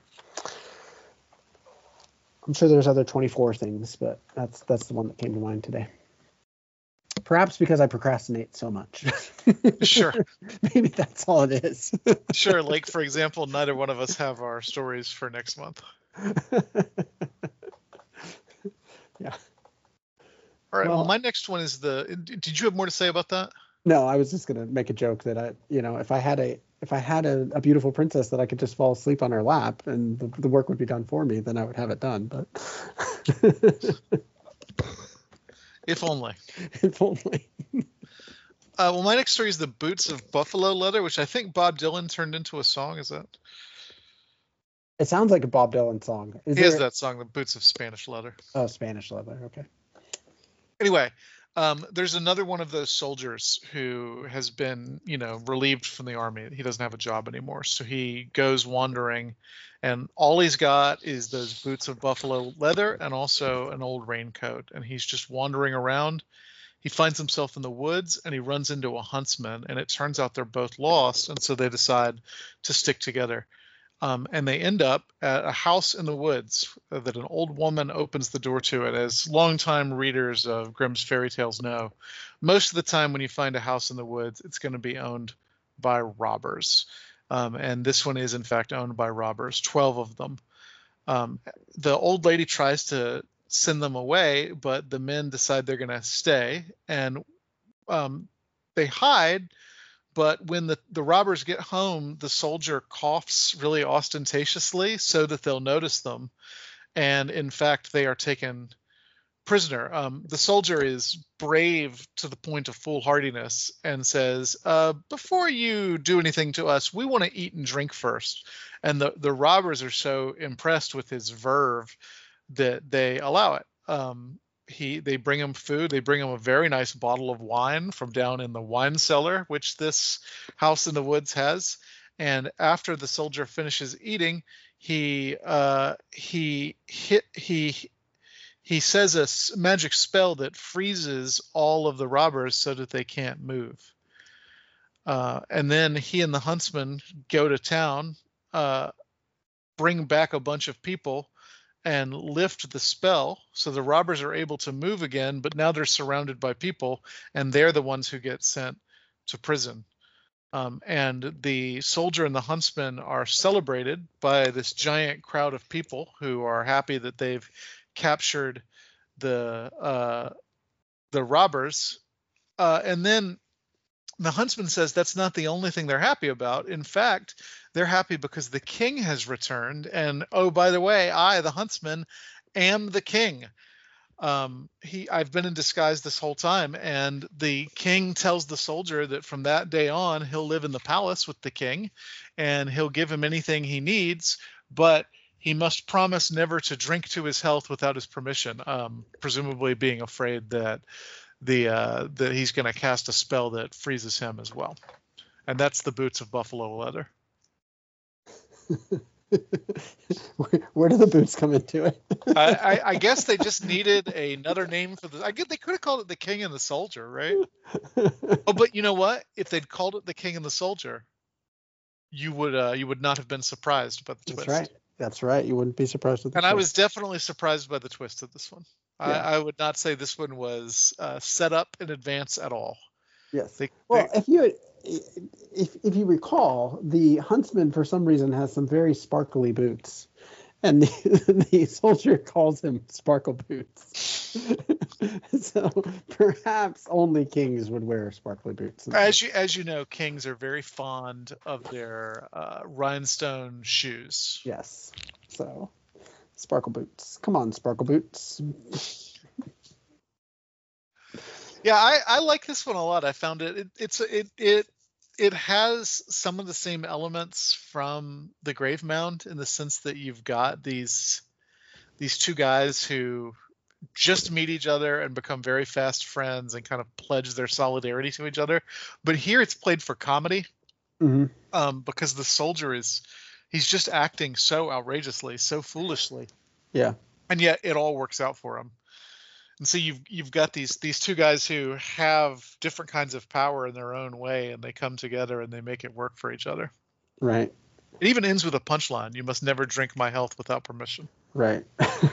I'm sure there's other twenty-four things, but that's that's the one that came to mind today. Perhaps because I procrastinate so much. Sure. Maybe that's all it is. Sure. Like, for example, neither one of us have our stories for next month. Yeah. All right. Well, well, my next one is the. Did you have more to say about that? No, I was just gonna make a joke that I, you know, if I had a if I had a, a beautiful princess that I could just fall asleep on her lap and the, the work would be done for me, then I would have it done. But if only. If only. Uh, well, my next story is the Boots of Buffalo Leather, which I think Bob Dylan turned into a song. Is that? It sounds like a Bob Dylan song. Is he there... has that song, the Boots of Spanish Leather. Oh, Spanish Leather. Okay. Anyway. Um, there's another one of those soldiers who has been, you know, relieved from the army. He doesn't have a job anymore. So he goes wandering and all he's got is those boots of buffalo leather and also an old raincoat. And he's just wandering around. He finds himself in the woods and he runs into a huntsman and it turns out they're both lost. And so they decide to stick together. Um, and they end up at a house in the woods that an old woman opens the door to it. As longtime readers of Grimm's fairy tales know, most of the time when you find a house in the woods, it's going to be owned by robbers. Um, and this one is, in fact, owned by robbers, twelve of them. Um, the old lady tries to send them away, but the men decide they're going to stay. And um, they hide. But when the, the robbers get home, the soldier coughs really ostentatiously so that they'll notice them. And in fact, they are taken prisoner. Um, the soldier is brave to the point of foolhardiness and says, uh, before you do anything to us, we want to eat and drink first. And the, the robbers are so impressed with his verve that they allow it. Um, He, they bring him food. They bring him a very nice bottle of wine from down in the wine cellar, which this house in the woods has. And after the soldier finishes eating, he uh, he hit he he says a magic spell that freezes all of the robbers so that they can't move. Uh, and then he and the huntsman go to town, uh, bring back a bunch of people, and lift the spell so the robbers are able to move again, but now they're surrounded by people and they're the ones who get sent to prison. Um, and the soldier and the huntsman are celebrated by this giant crowd of people who are happy that they've captured the uh, the robbers. Uh, and then the huntsman says that's not the only thing they're happy about. In fact, they're happy because the king has returned. And, oh, by the way, I, the huntsman, am the king. Um, he, I've been in disguise this whole time. And the king tells the soldier that from that day on, he'll live in the palace with the king and he'll give him anything he needs, but he must promise never to drink to his health without his permission, um, presumably being afraid that the uh, that he's going to cast a spell that freezes him as well. And that's the boots of buffalo leather. where, where do the boots come into it? I, I, I guess they just needed another name for the. I guess they could have called it the King and the Soldier, right? Oh, but you know what? If they'd called it the King and the Soldier, you would uh, you would not have been surprised by the twist. That's right. That's right. You wouldn't be surprised with the And twist. I was definitely surprised by the twist of this one. Yeah. I, I would not say this one was uh, set up in advance at all. Yes. They, well, they, if you if if you recall, the huntsman for some reason has some very sparkly boots, and the, the soldier calls him Sparkle Boots. So perhaps only kings would wear sparkly boots. As you as you know, kings are very fond of their uh, rhinestone shoes. Yes. So Sparkle Boots. Come on, Sparkle Boots. Yeah, I, I like this one a lot. I found it, it it's it it it has some of the same elements from the Grave Mound in the sense that you've got these these two guys who just meet each other and become very fast friends and kind of pledge their solidarity to each other. But here it's played for comedy, mm-hmm. um, because the soldier is he's just acting so outrageously, so foolishly. Yeah, and yet it all works out for him. And so you've you've got these these two guys who have different kinds of power in their own way, and they come together and they make it work for each other. Right. It even ends with a punchline: "You must never drink my health without permission." Right.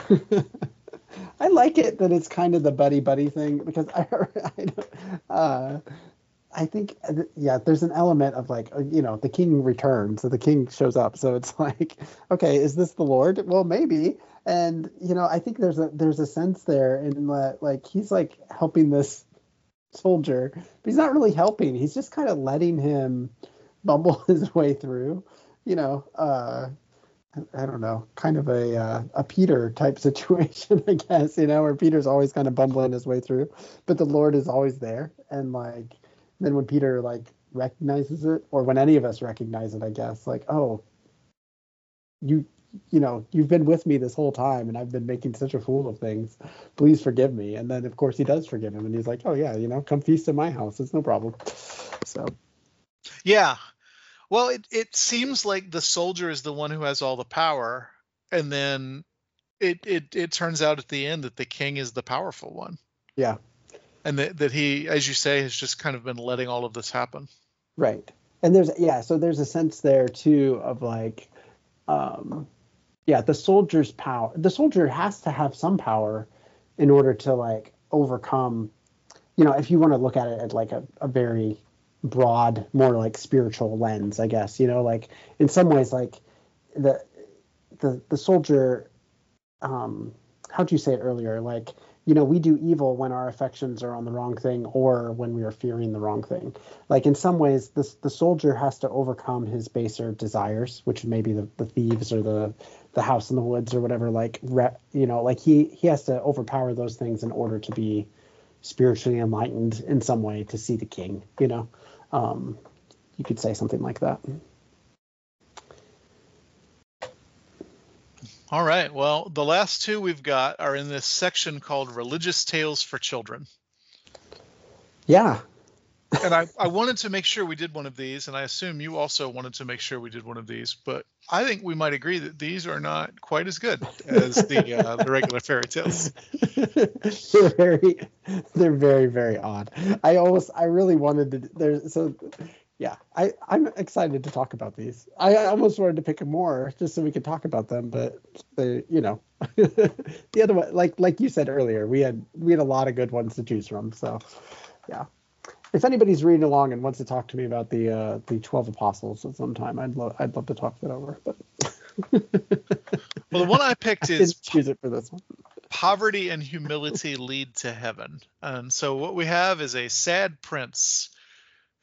I like it that it's kind of the buddy buddy thing because I I, uh, I think yeah, there's an element of like you know the king returns, so the king shows up, so it's like okay, is this the Lord? Well, maybe. And you know, I think there's a there's a sense there in that like he's like helping this soldier, but he's not really helping. He's just kind of letting him bumble his way through. You know, uh, I, I don't know, kind of a uh, a Peter type situation, I guess. You know, where Peter's always kind of bumbling his way through, but the Lord is always there. And like then when Peter like recognizes it, or when any of us recognize it, I guess, like oh, you. you know, you've been with me this whole time and I've been making such a fool of things. Please forgive me. And then, of course, he does forgive him. And he's like, oh, yeah, you know, come feast in my house. It's no problem. So. Yeah. Well, it, it seems like the soldier is the one who has all the power. And then it, it, it turns out at the end that the king is the powerful one. Yeah. And that, that he, as you say, has just kind of been letting all of this happen. Right. And there's, yeah, so there's a sense there, too, of like, um, yeah, the soldier's power. The soldier has to have some power in order to like overcome. You know, if you want to look at it at like a, a very broad, more like spiritual lens, I guess. You know, like in some ways, like the the the soldier. Um, how'd you say it earlier? Like, you know, we do evil when our affections are on the wrong thing or when we are fearing the wrong thing. Like in some ways, this the soldier has to overcome his baser desires, which may be the, the thieves or the the house in the woods or whatever. Like, re, you know, like he he has to overpower those things in order to be spiritually enlightened in some way to see the king. You know, um, you could say something like that. All right. Well, the last two we've got are in this section called Religious Tales for Children. Yeah. And I, I wanted to make sure we did one of these, and I assume you also wanted to make sure we did one of these, but I think we might agree that these are not quite as good as the uh, the regular fairy tales. They're very, they're very, very odd. I almost, I really wanted to, there's so... Yeah, I, I'm excited to talk about these. I almost wanted to pick more just so we could talk about them, but they, you know, the other one, like like you said earlier, we had we had a lot of good ones to choose from. So, yeah, if anybody's reading along and wants to talk to me about the uh, the twelve apostles at some time, I'd love I'd love to talk that over. But well, the one I picked I is didn't choose it for this one. Poverty and Humility Lead to Heaven, and so what we have is a sad prince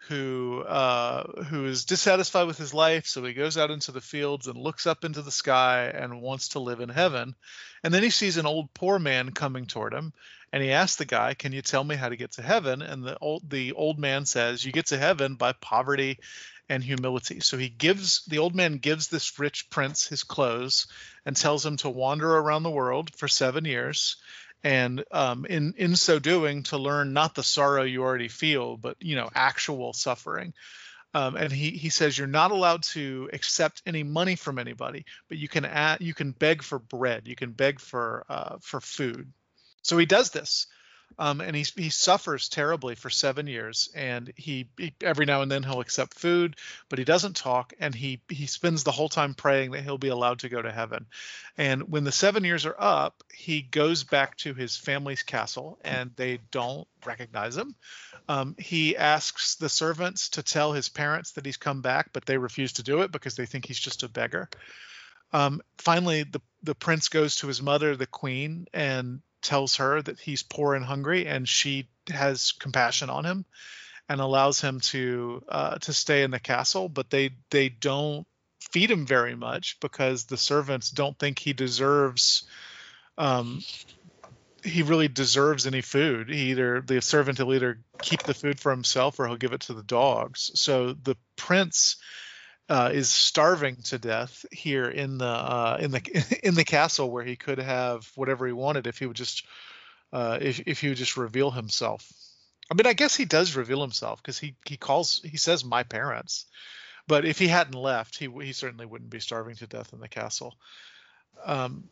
who uh, who is dissatisfied with his life, so he goes out into the fields and looks up into the sky and wants to live in heaven. And then he sees an old poor man coming toward him, and he asks the guy, "Can you tell me how to get to heaven?" And the old the old man says, "You get to heaven by poverty and humility." So he gives the old man gives this rich prince his clothes and tells him to wander around the world for seven years. And um, in in so doing, to learn not the sorrow you already feel, but you know actual suffering. Um, and he he says you're not allowed to accept any money from anybody, but you can add, you can beg for bread, you can beg for uh, for food. So he does this, um, and he he suffers terribly for seven years. And he, he every now and then he'll accept food, but he doesn't talk. And he he spends the whole time praying that he'll be allowed to go to heaven. And when the seven years are up, he goes back to his family's castle, and they don't recognize him. Um, he asks the servants to tell his parents that he's come back, but they refuse to do it because they think he's just a beggar. Um, finally, the the prince goes to his mother, the queen, and tells her that he's poor and hungry, and she has compassion on him and allows him to uh, to stay in the castle. But they they don't feed him very much because the servants don't think he deserves um, he really deserves any food. He either the servant will either keep the food for himself or he'll give it to the dogs. So the prince uh, is starving to death here in the uh, in the in the castle, where he could have whatever he wanted if he would just uh, if if he would just reveal himself. I mean, I guess he does reveal himself because he he calls he says my parents, but if he hadn't left, he he certainly wouldn't be starving to death in the castle. Um,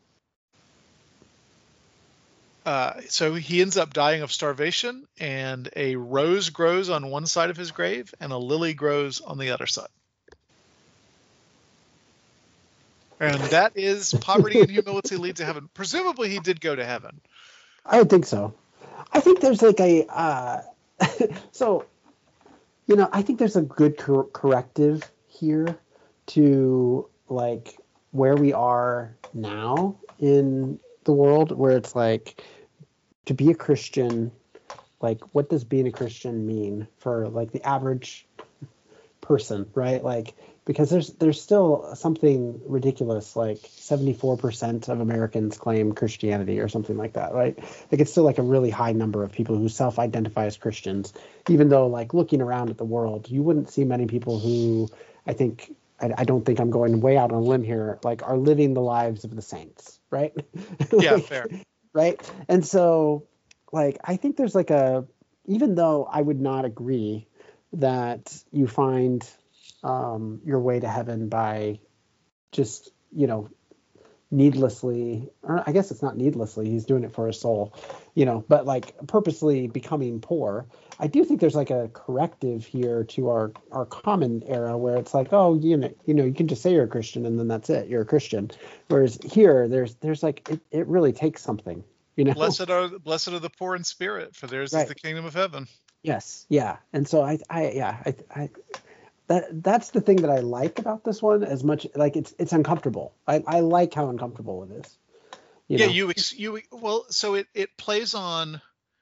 uh, so he ends up dying of starvation, and a rose grows on one side of his grave, and a lily grows on the other side. And that is poverty and humility lead to heaven. Presumably, he did go to heaven. I would think so. I think there's like a uh, so, you know, I think there's a good cor- corrective here to like where we are now in the world, where it's like to be a Christian. Like, what does being a Christian mean for like the average person, right? Like, because there's there's still something ridiculous, like seventy-four percent of Americans claim Christianity or something like that, right? Like, it's still like a really high number of people who self-identify as Christians, even though like looking around at the world, you wouldn't see many people who I think I, I don't think I'm going way out on a limb here, like are living the lives of the saints, right? like, Yeah, fair. Right. And so like I think there's like a, even though I would not agree that you find um, your way to heaven by just, you know, needlessly, or I guess it's not needlessly, he's doing it for his soul, you know, but like purposely becoming poor. I do think there's like a corrective here to our, our common era where it's like, oh, you know, you know, you can just say you're a Christian and then that's it. You're a Christian. Whereas here there's, there's like, it, it really takes something, you know. Blessed are blessed are the poor in spirit, for theirs Right. is the kingdom of heaven. Yes. Yeah. And so I, I, yeah, I, I, that, that's the thing that I like about this one as much, like it's, it's uncomfortable. I, I like how uncomfortable it is. You yeah, know? you, ex- you, well, so it, it plays on,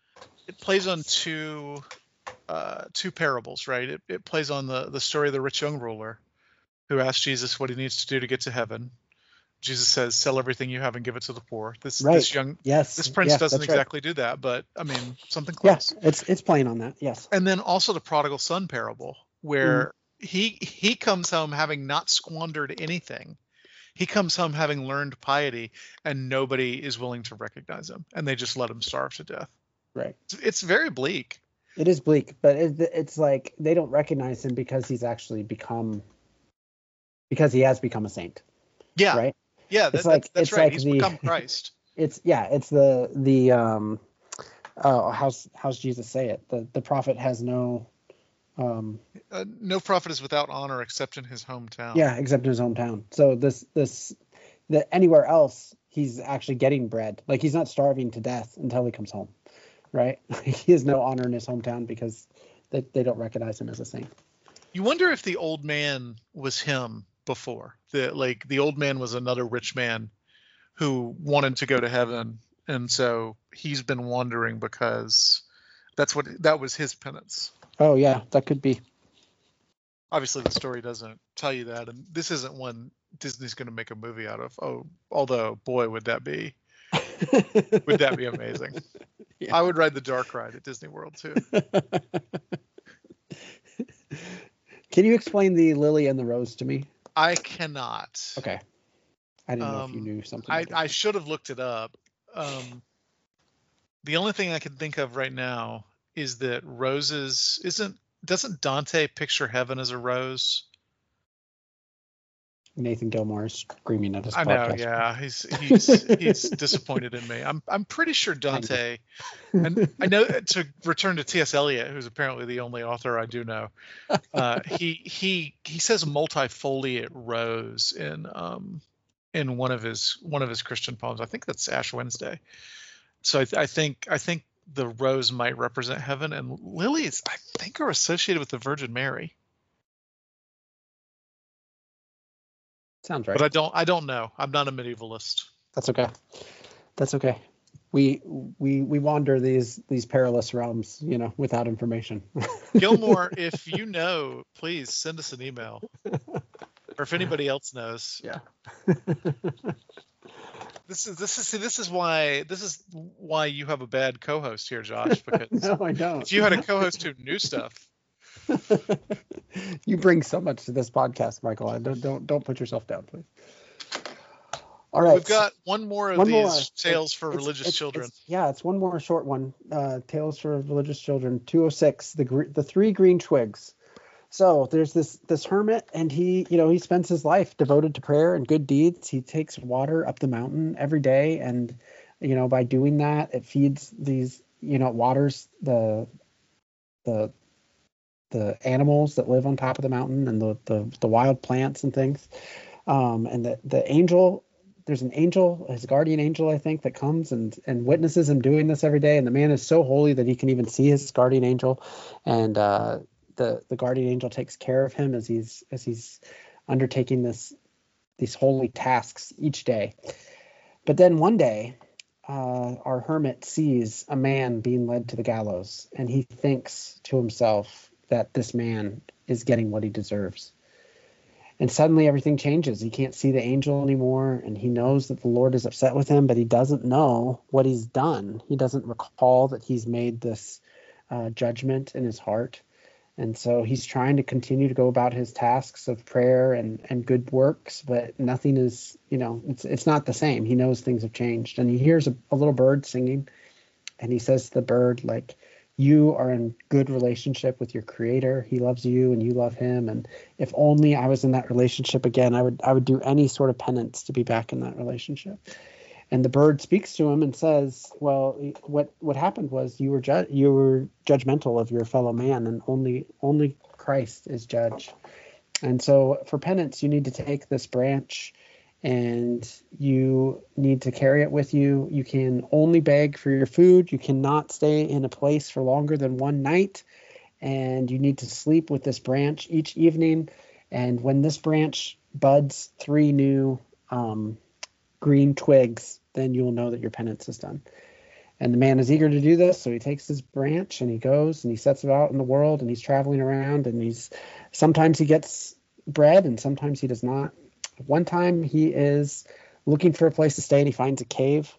it plays on two, uh, two parables, right? It, it plays on the, the story of the rich young ruler who asked Jesus what he needs to do to get to heaven. Jesus says, sell everything you have and give it to the poor. This, Right. this young, Yes. this prince Yeah, doesn't that's right. exactly do that, but I mean, something Yeah, close. it's, it's playing on that. Yes. And then also the prodigal son parable, where he he comes home having not squandered anything. He comes home having learned piety, and nobody is willing to recognize him, and they just let him starve to death. Right. It's, it's very bleak. It is bleak, but it, it's like they don't recognize him because he's actually become, because he has become a saint. Yeah. Right. Yeah, that, It's like- that's, that's it's right. like He's the- become Christ. It's yeah. It's the the um, uh, how's how's Jesus say it? The the prophet has no, um, Uh, no prophet is without honor except in his hometown. yeah, except in his hometown. So this this the anywhere else he's actually getting bread. Like he's not starving to death until he comes home, right? He has no honor in his hometown because they they don't recognize him as a saint. You wonder if the old man was him before. The like the old man was another rich man who wanted to go to heaven, and so he's been wandering because that's what that was his penance. Oh yeah, that could be. obviously the story doesn't tell you that, and this isn't one Disney's going to make a movie out of. Oh, although boy, would that be would that be amazing? Yeah. I would ride the dark ride at Disney World too. Can you explain the lily and the rose to me? I cannot. Okay. I didn't know um, if you knew something. I, I should have looked it up. Um, the only thing I can think of right now is that roses isn't doesn't Dante picture heaven as a rose? Nathan Gilmore is screaming at his I podcast. know, yeah, he's he's he's disappointed in me. I'm I'm pretty sure Dante, and I know to return to T S Eliot, who's apparently the only author I do know. Uh, he he he says multifoliate rose in um in one of his one of his Christian poems. I think that's Ash Wednesday. So I, I think I think the rose might represent heaven, and lilies I think are associated with the Virgin Mary. Sounds right. But I don't I don't know. I'm not a medievalist. That's okay. That's okay. We we we wander these these perilous realms, you know, without information. Gilmore, if you know, please send us an email. Or if anybody else knows. Yeah. This is this is see this is why this is why you have a bad co-host here, Josh, because no, I don't. If you had a co-host who knew stuff. You bring so much to this podcast, Michael. I don't don't don't put yourself down, please. All right. We've got one more of one these more. tales it's, for it's, religious it's, children. It's, yeah, it's one more short one. Uh, tales for religious children, two oh six, the the three green twigs. So there's this this hermit, and he, you know, he spends his life devoted to prayer and good deeds. He takes water up the mountain every day, and you know, by doing that, it feeds these, you know, it waters the the the animals that live on top of the mountain and the the, the wild plants and things. Um, and the the angel, there's an angel, his guardian angel, I think, that comes and and witnesses him doing this every day. And the man is so holy that he can even see his guardian angel, and uh, the the guardian angel takes care of him as he's as he's undertaking this these holy tasks each day. But then one day, uh, our hermit sees a man being led to the gallows, and he thinks to himself that this man is getting what he deserves. And suddenly everything changes. He can't see the angel anymore, and he knows that the Lord is upset with him, but he doesn't know what he's done. He doesn't recall that he's made this uh, judgment in his heart. And so he's trying to continue to go about his tasks of prayer and, and good works, but nothing is, you know, it's it's not the same. He knows things have changed. And he hears a, a little bird singing, and he says to the bird, like, you are in good relationship with your creator. He loves you and you love him. And if only I was in that relationship again, I would I would do any sort of penance to be back in that relationship. And the bird speaks to him and says, well, what what happened was you were ju- you were judgmental of your fellow man, and only only Christ is judge. And so for penance, you need to take this branch and you need to carry it with you. You can only beg for your food. You cannot stay in a place for longer than one night. And you need to sleep with this branch each evening. And when this branch buds three new um, green twigs, then you will know that your penance is done. And the man is eager to do this. So he takes his branch and he goes and he sets it out in the world, and he's traveling around, and he's sometimes he gets bread and sometimes he does not. One time he is looking for a place to stay, and he finds a cave,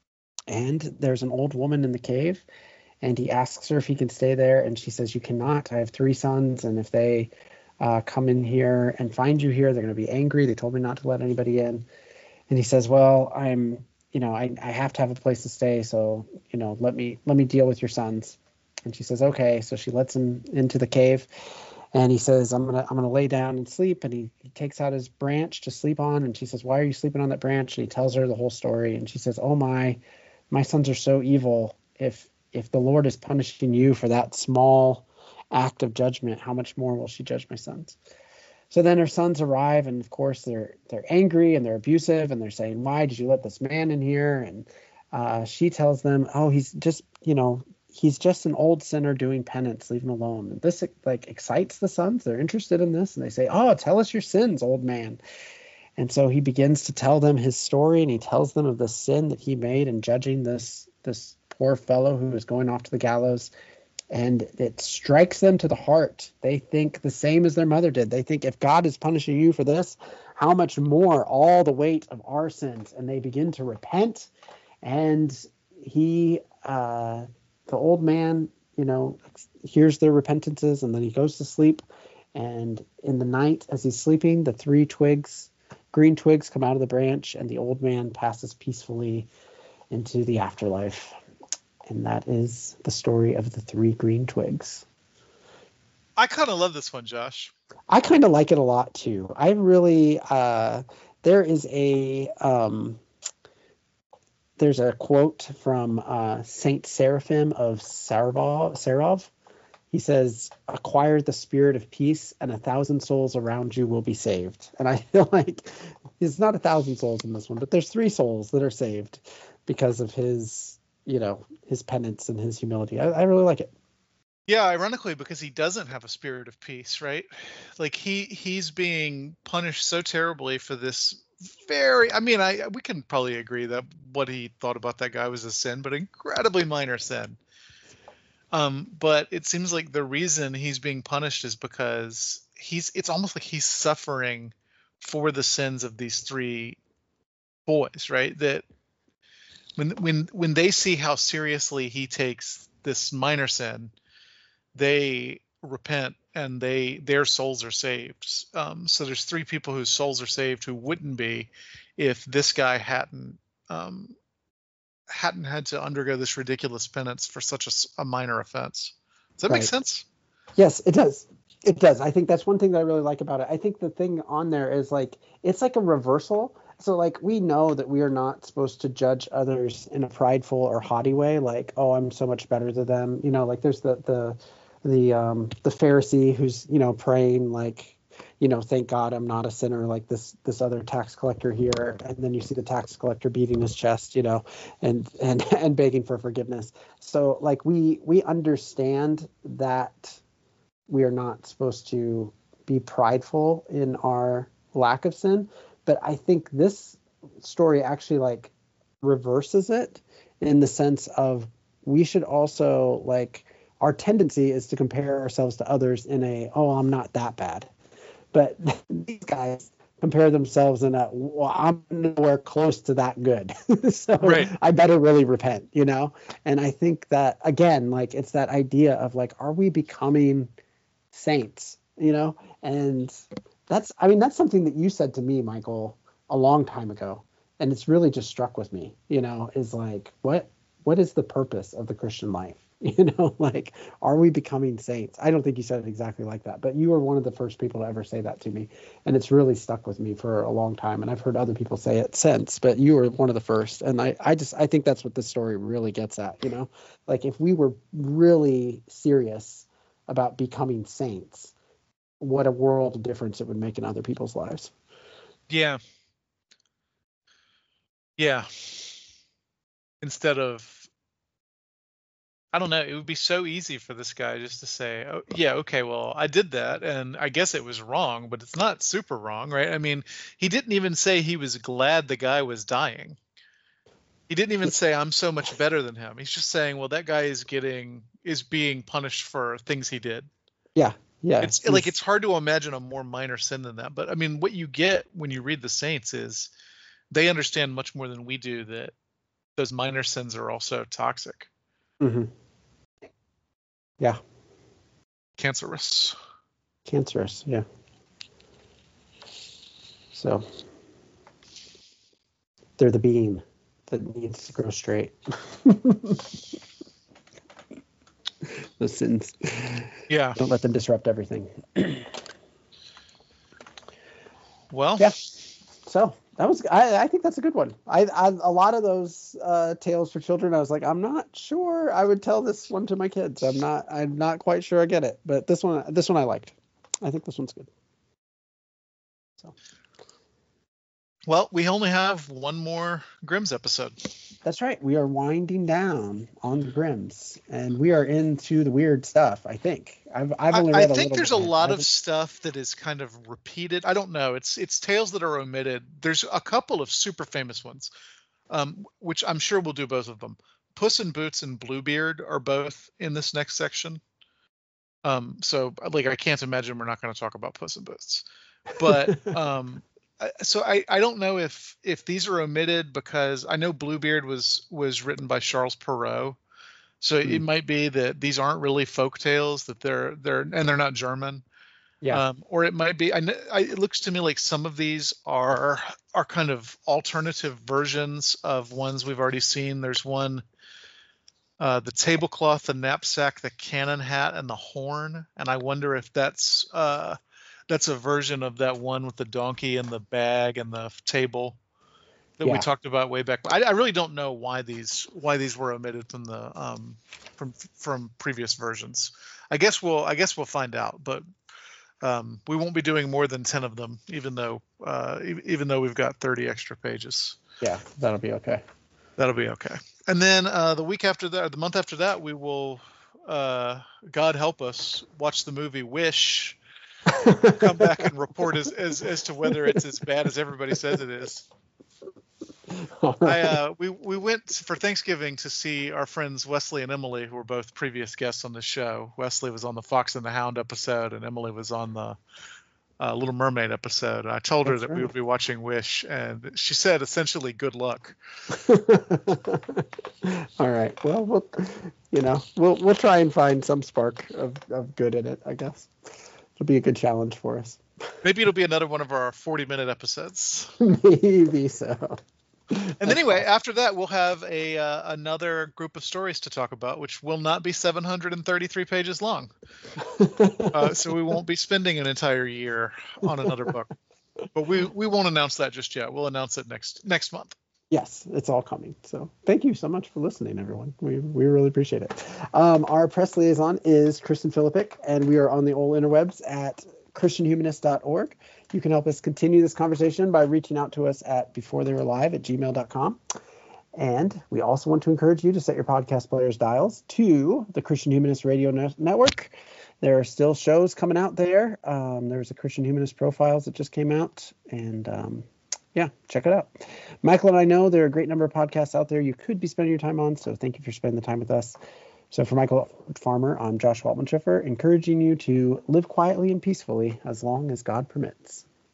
and there's an old woman in the cave, and he asks her if he can stay there, and she says, you cannot. I have three sons, and if they uh, come in here and find you here, they're going to be angry. They told me not to let anybody in. And he says, well, I'm, you know, I, I have to have a place to stay, so, you know, let me let me deal with your sons. And she says, okay. So she lets him into the cave. And he says, I'm gonna I'm gonna lay down and sleep. And he, he takes out his branch to sleep on. And she says, why are you sleeping on that branch? And he tells her the whole story. And she says, oh my, my sons are so evil. If if the Lord is punishing you for that small act of judgment, how much more will she judge my sons? So then her sons arrive, and of course they're they're angry and they're abusive, and they're saying, why did you let this man in here? And uh, she tells them, oh, he's just, you know, he's just an old sinner doing penance, leave him alone. And this like excites the sons. They're interested in this, and they say, oh, tell us your sins, old man. And so he begins to tell them his story, and he tells them of the sin that he made in judging this this poor fellow who was going off to the gallows. and it strikes them to the heart. They think the same as their mother did. They think, if God is punishing you for this, how much more all the weight of our sins? And they begin to repent. And he, uh, the old man, you know, hears their repentances, and then he goes to sleep. And in the night, as he's sleeping, the three twigs, green twigs, come out of the branch, and the old man passes peacefully into the afterlife. And that is the story of the three green twigs. I kind of love this one, Josh. I kind of like it a lot too. I really, uh, there is a, um, there's a quote from uh, Saint Seraphim of Sarov. Sarov. He says, "Acquire the spirit of peace, and a thousand souls around you will be saved." And I feel like it's not a thousand souls in this one, but there's three souls that are saved because of his, you know, his penance and his humility. I, I really like it. Yeah, ironically, because he doesn't have a spirit of peace, right? Like he he's being punished so terribly for this very, I mean, I we can probably agree that what he thought about that guy was a sin, but incredibly minor sin. Um, but it seems like the reason he's being punished is because he's, it's almost like he's suffering for the sins of these three boys, right? That when when when they see how seriously he takes this minor sin, they repent and they their souls are saved. Um, so there's three people whose souls are saved who wouldn't be if this guy hadn't um, hadn't had to undergo this ridiculous penance for such a, a minor offense. Does that Right. make sense? Yes, it does. It does. I think that's one thing that I really like about it. I think the thing on there is like, it's like a reversal. So like, we know that we are not supposed to judge others in a prideful or haughty way. Like, oh, I'm so much better than them. You know, like there's the, the, the, um, the Pharisee who's, you know, praying like, you know, thank God I'm not a sinner like this, this other tax collector here. And then you see the tax collector beating his chest, you know, and, and, and begging for forgiveness. So like, we, we understand that we are not supposed to be prideful in our lack of sin. But I think this story actually like reverses it in the sense of we should also like, our tendency is to compare ourselves to others in a, oh, I'm not that bad. But these guys compare themselves in a, well, I'm nowhere close to that good. So Right. I better really repent, you know? And I think that, again, like it's that idea of like, are we becoming saints, you know? And that's, I mean, that's something that you said to me, Michael, a long time ago. And it's really just struck with me, you know, is like, what, what is the purpose of the Christian life? You know, like, are we becoming saints? I don't think you said it exactly like that, but you were one of the first people to ever say that to me. And it's really stuck with me for a long time. And I've heard other people say it since, but you were one of the first. And I, I just, I think that's what this story really gets at, you know, like if we were really serious about becoming saints, what a world of difference it would make in other people's lives. Yeah. Yeah. Instead of, I don't know, it would be so easy for this guy just to say, oh, yeah, okay, well, I did that, and I guess it was wrong, but it's not super wrong, right? I mean, he didn't even say he was glad the guy was dying. He didn't even say, I'm so much better than him. He's just saying, well, that guy is getting, is being punished for things he did. Yeah, yeah. It's like, it's hard to imagine a more minor sin than that. But I mean, what you get when you read the Saints is they understand much more than we do that those minor sins are also toxic. Mm-hmm. Yeah. Cancerous. Cancerous, yeah. So they're the beam that needs to grow straight. Those sins. Yeah. Don't let them disrupt everything. Well. Yeah. So that was, I, I think that's a good one. I, I a lot of those uh, tales for children, I was like, I'm not sure I would tell this one to my kids. I'm not, I'm not quite sure I get it, but this one, this one I liked. I think this one's good. So. Well, we only have one more Grimm's episode. That's right. We are winding down on the Grimms, and we are into the weird stuff. I think I've I've only I, read I a think little there's bit. a lot of stuff that is kind of repeated. I don't know. It's it's tales that are omitted. There's a couple of super famous ones, um, which I'm sure we'll do both of them. Puss in Boots and Bluebeard are both in this next section. Um, so like I can't imagine we're not going to talk about Puss in Boots, but um, I- so I, I don't know if if these are omitted because I know Bluebeard was was written by Charles Perrault, so Hmm. it might be that these aren't really folk tales, that they're they're and they're not German. Yeah. Um, or it might be. I, kn- I it looks to me like some of these are are kind of alternative versions of ones we've already seen. There's one. Uh, the tablecloth, the knapsack, the cannon hat, and the horn. And I wonder if that's uh, that's a version of that one with the donkey and the bag and the table that we Yeah. talked about way back. I, I really don't know why these why these were omitted from the um, from from previous versions. I guess we'll I guess we'll find out, but um, we won't be doing more than ten of them, even though uh, e- even though we've got thirty extra pages. Yeah, that'll be okay. That'll be okay. And then uh, the week after that, or the month after that, we will, uh, God help us, watch the movie Wish. Come back and report as, as as to whether it's as bad as everybody says it is. All I right. uh, we we went for Thanksgiving to see our friends Wesley and Emily, who were both previous guests on the show. Wesley was on the Fox and the Hound episode, and Emily was on the uh, Little Mermaid episode. I told her That's that right. we would be watching Wish, and she said essentially, "Good luck." All right. Well, we'll, you know, we'll we'll try and find some spark of, of good in it, I guess. It'll be a good challenge for us. Maybe it'll be another one of our forty-minute episodes. Maybe so. And anyway, after that, we'll have a uh, another group of stories to talk about, which will not be seven hundred thirty-three pages long. Uh, so we won't be spending an entire year on another book. But we, we won't announce that just yet. We'll announce it next next month. Yes, it's all coming. So thank you so much for listening, everyone. We we really appreciate it. Um, our press liaison is Kristen Philippic, and we are on the old interwebs at christian humanist dot org. You can help us continue this conversation by reaching out to us at before they were live at gmail dot com. And we also want to encourage you to set your podcast player's dials to the Christian Humanist Radio Ne- Network. There are still shows coming out there. Um, there's a Christian Humanist Profiles that just came out, and um, yeah, check it out. Michael and I know there are a great number of podcasts out there you could be spending your time on, so thank you for spending the time with us. So for Michael Farmer, I'm Josh Waltman-Schiffer, encouraging you to live quietly and peacefully as long as God permits.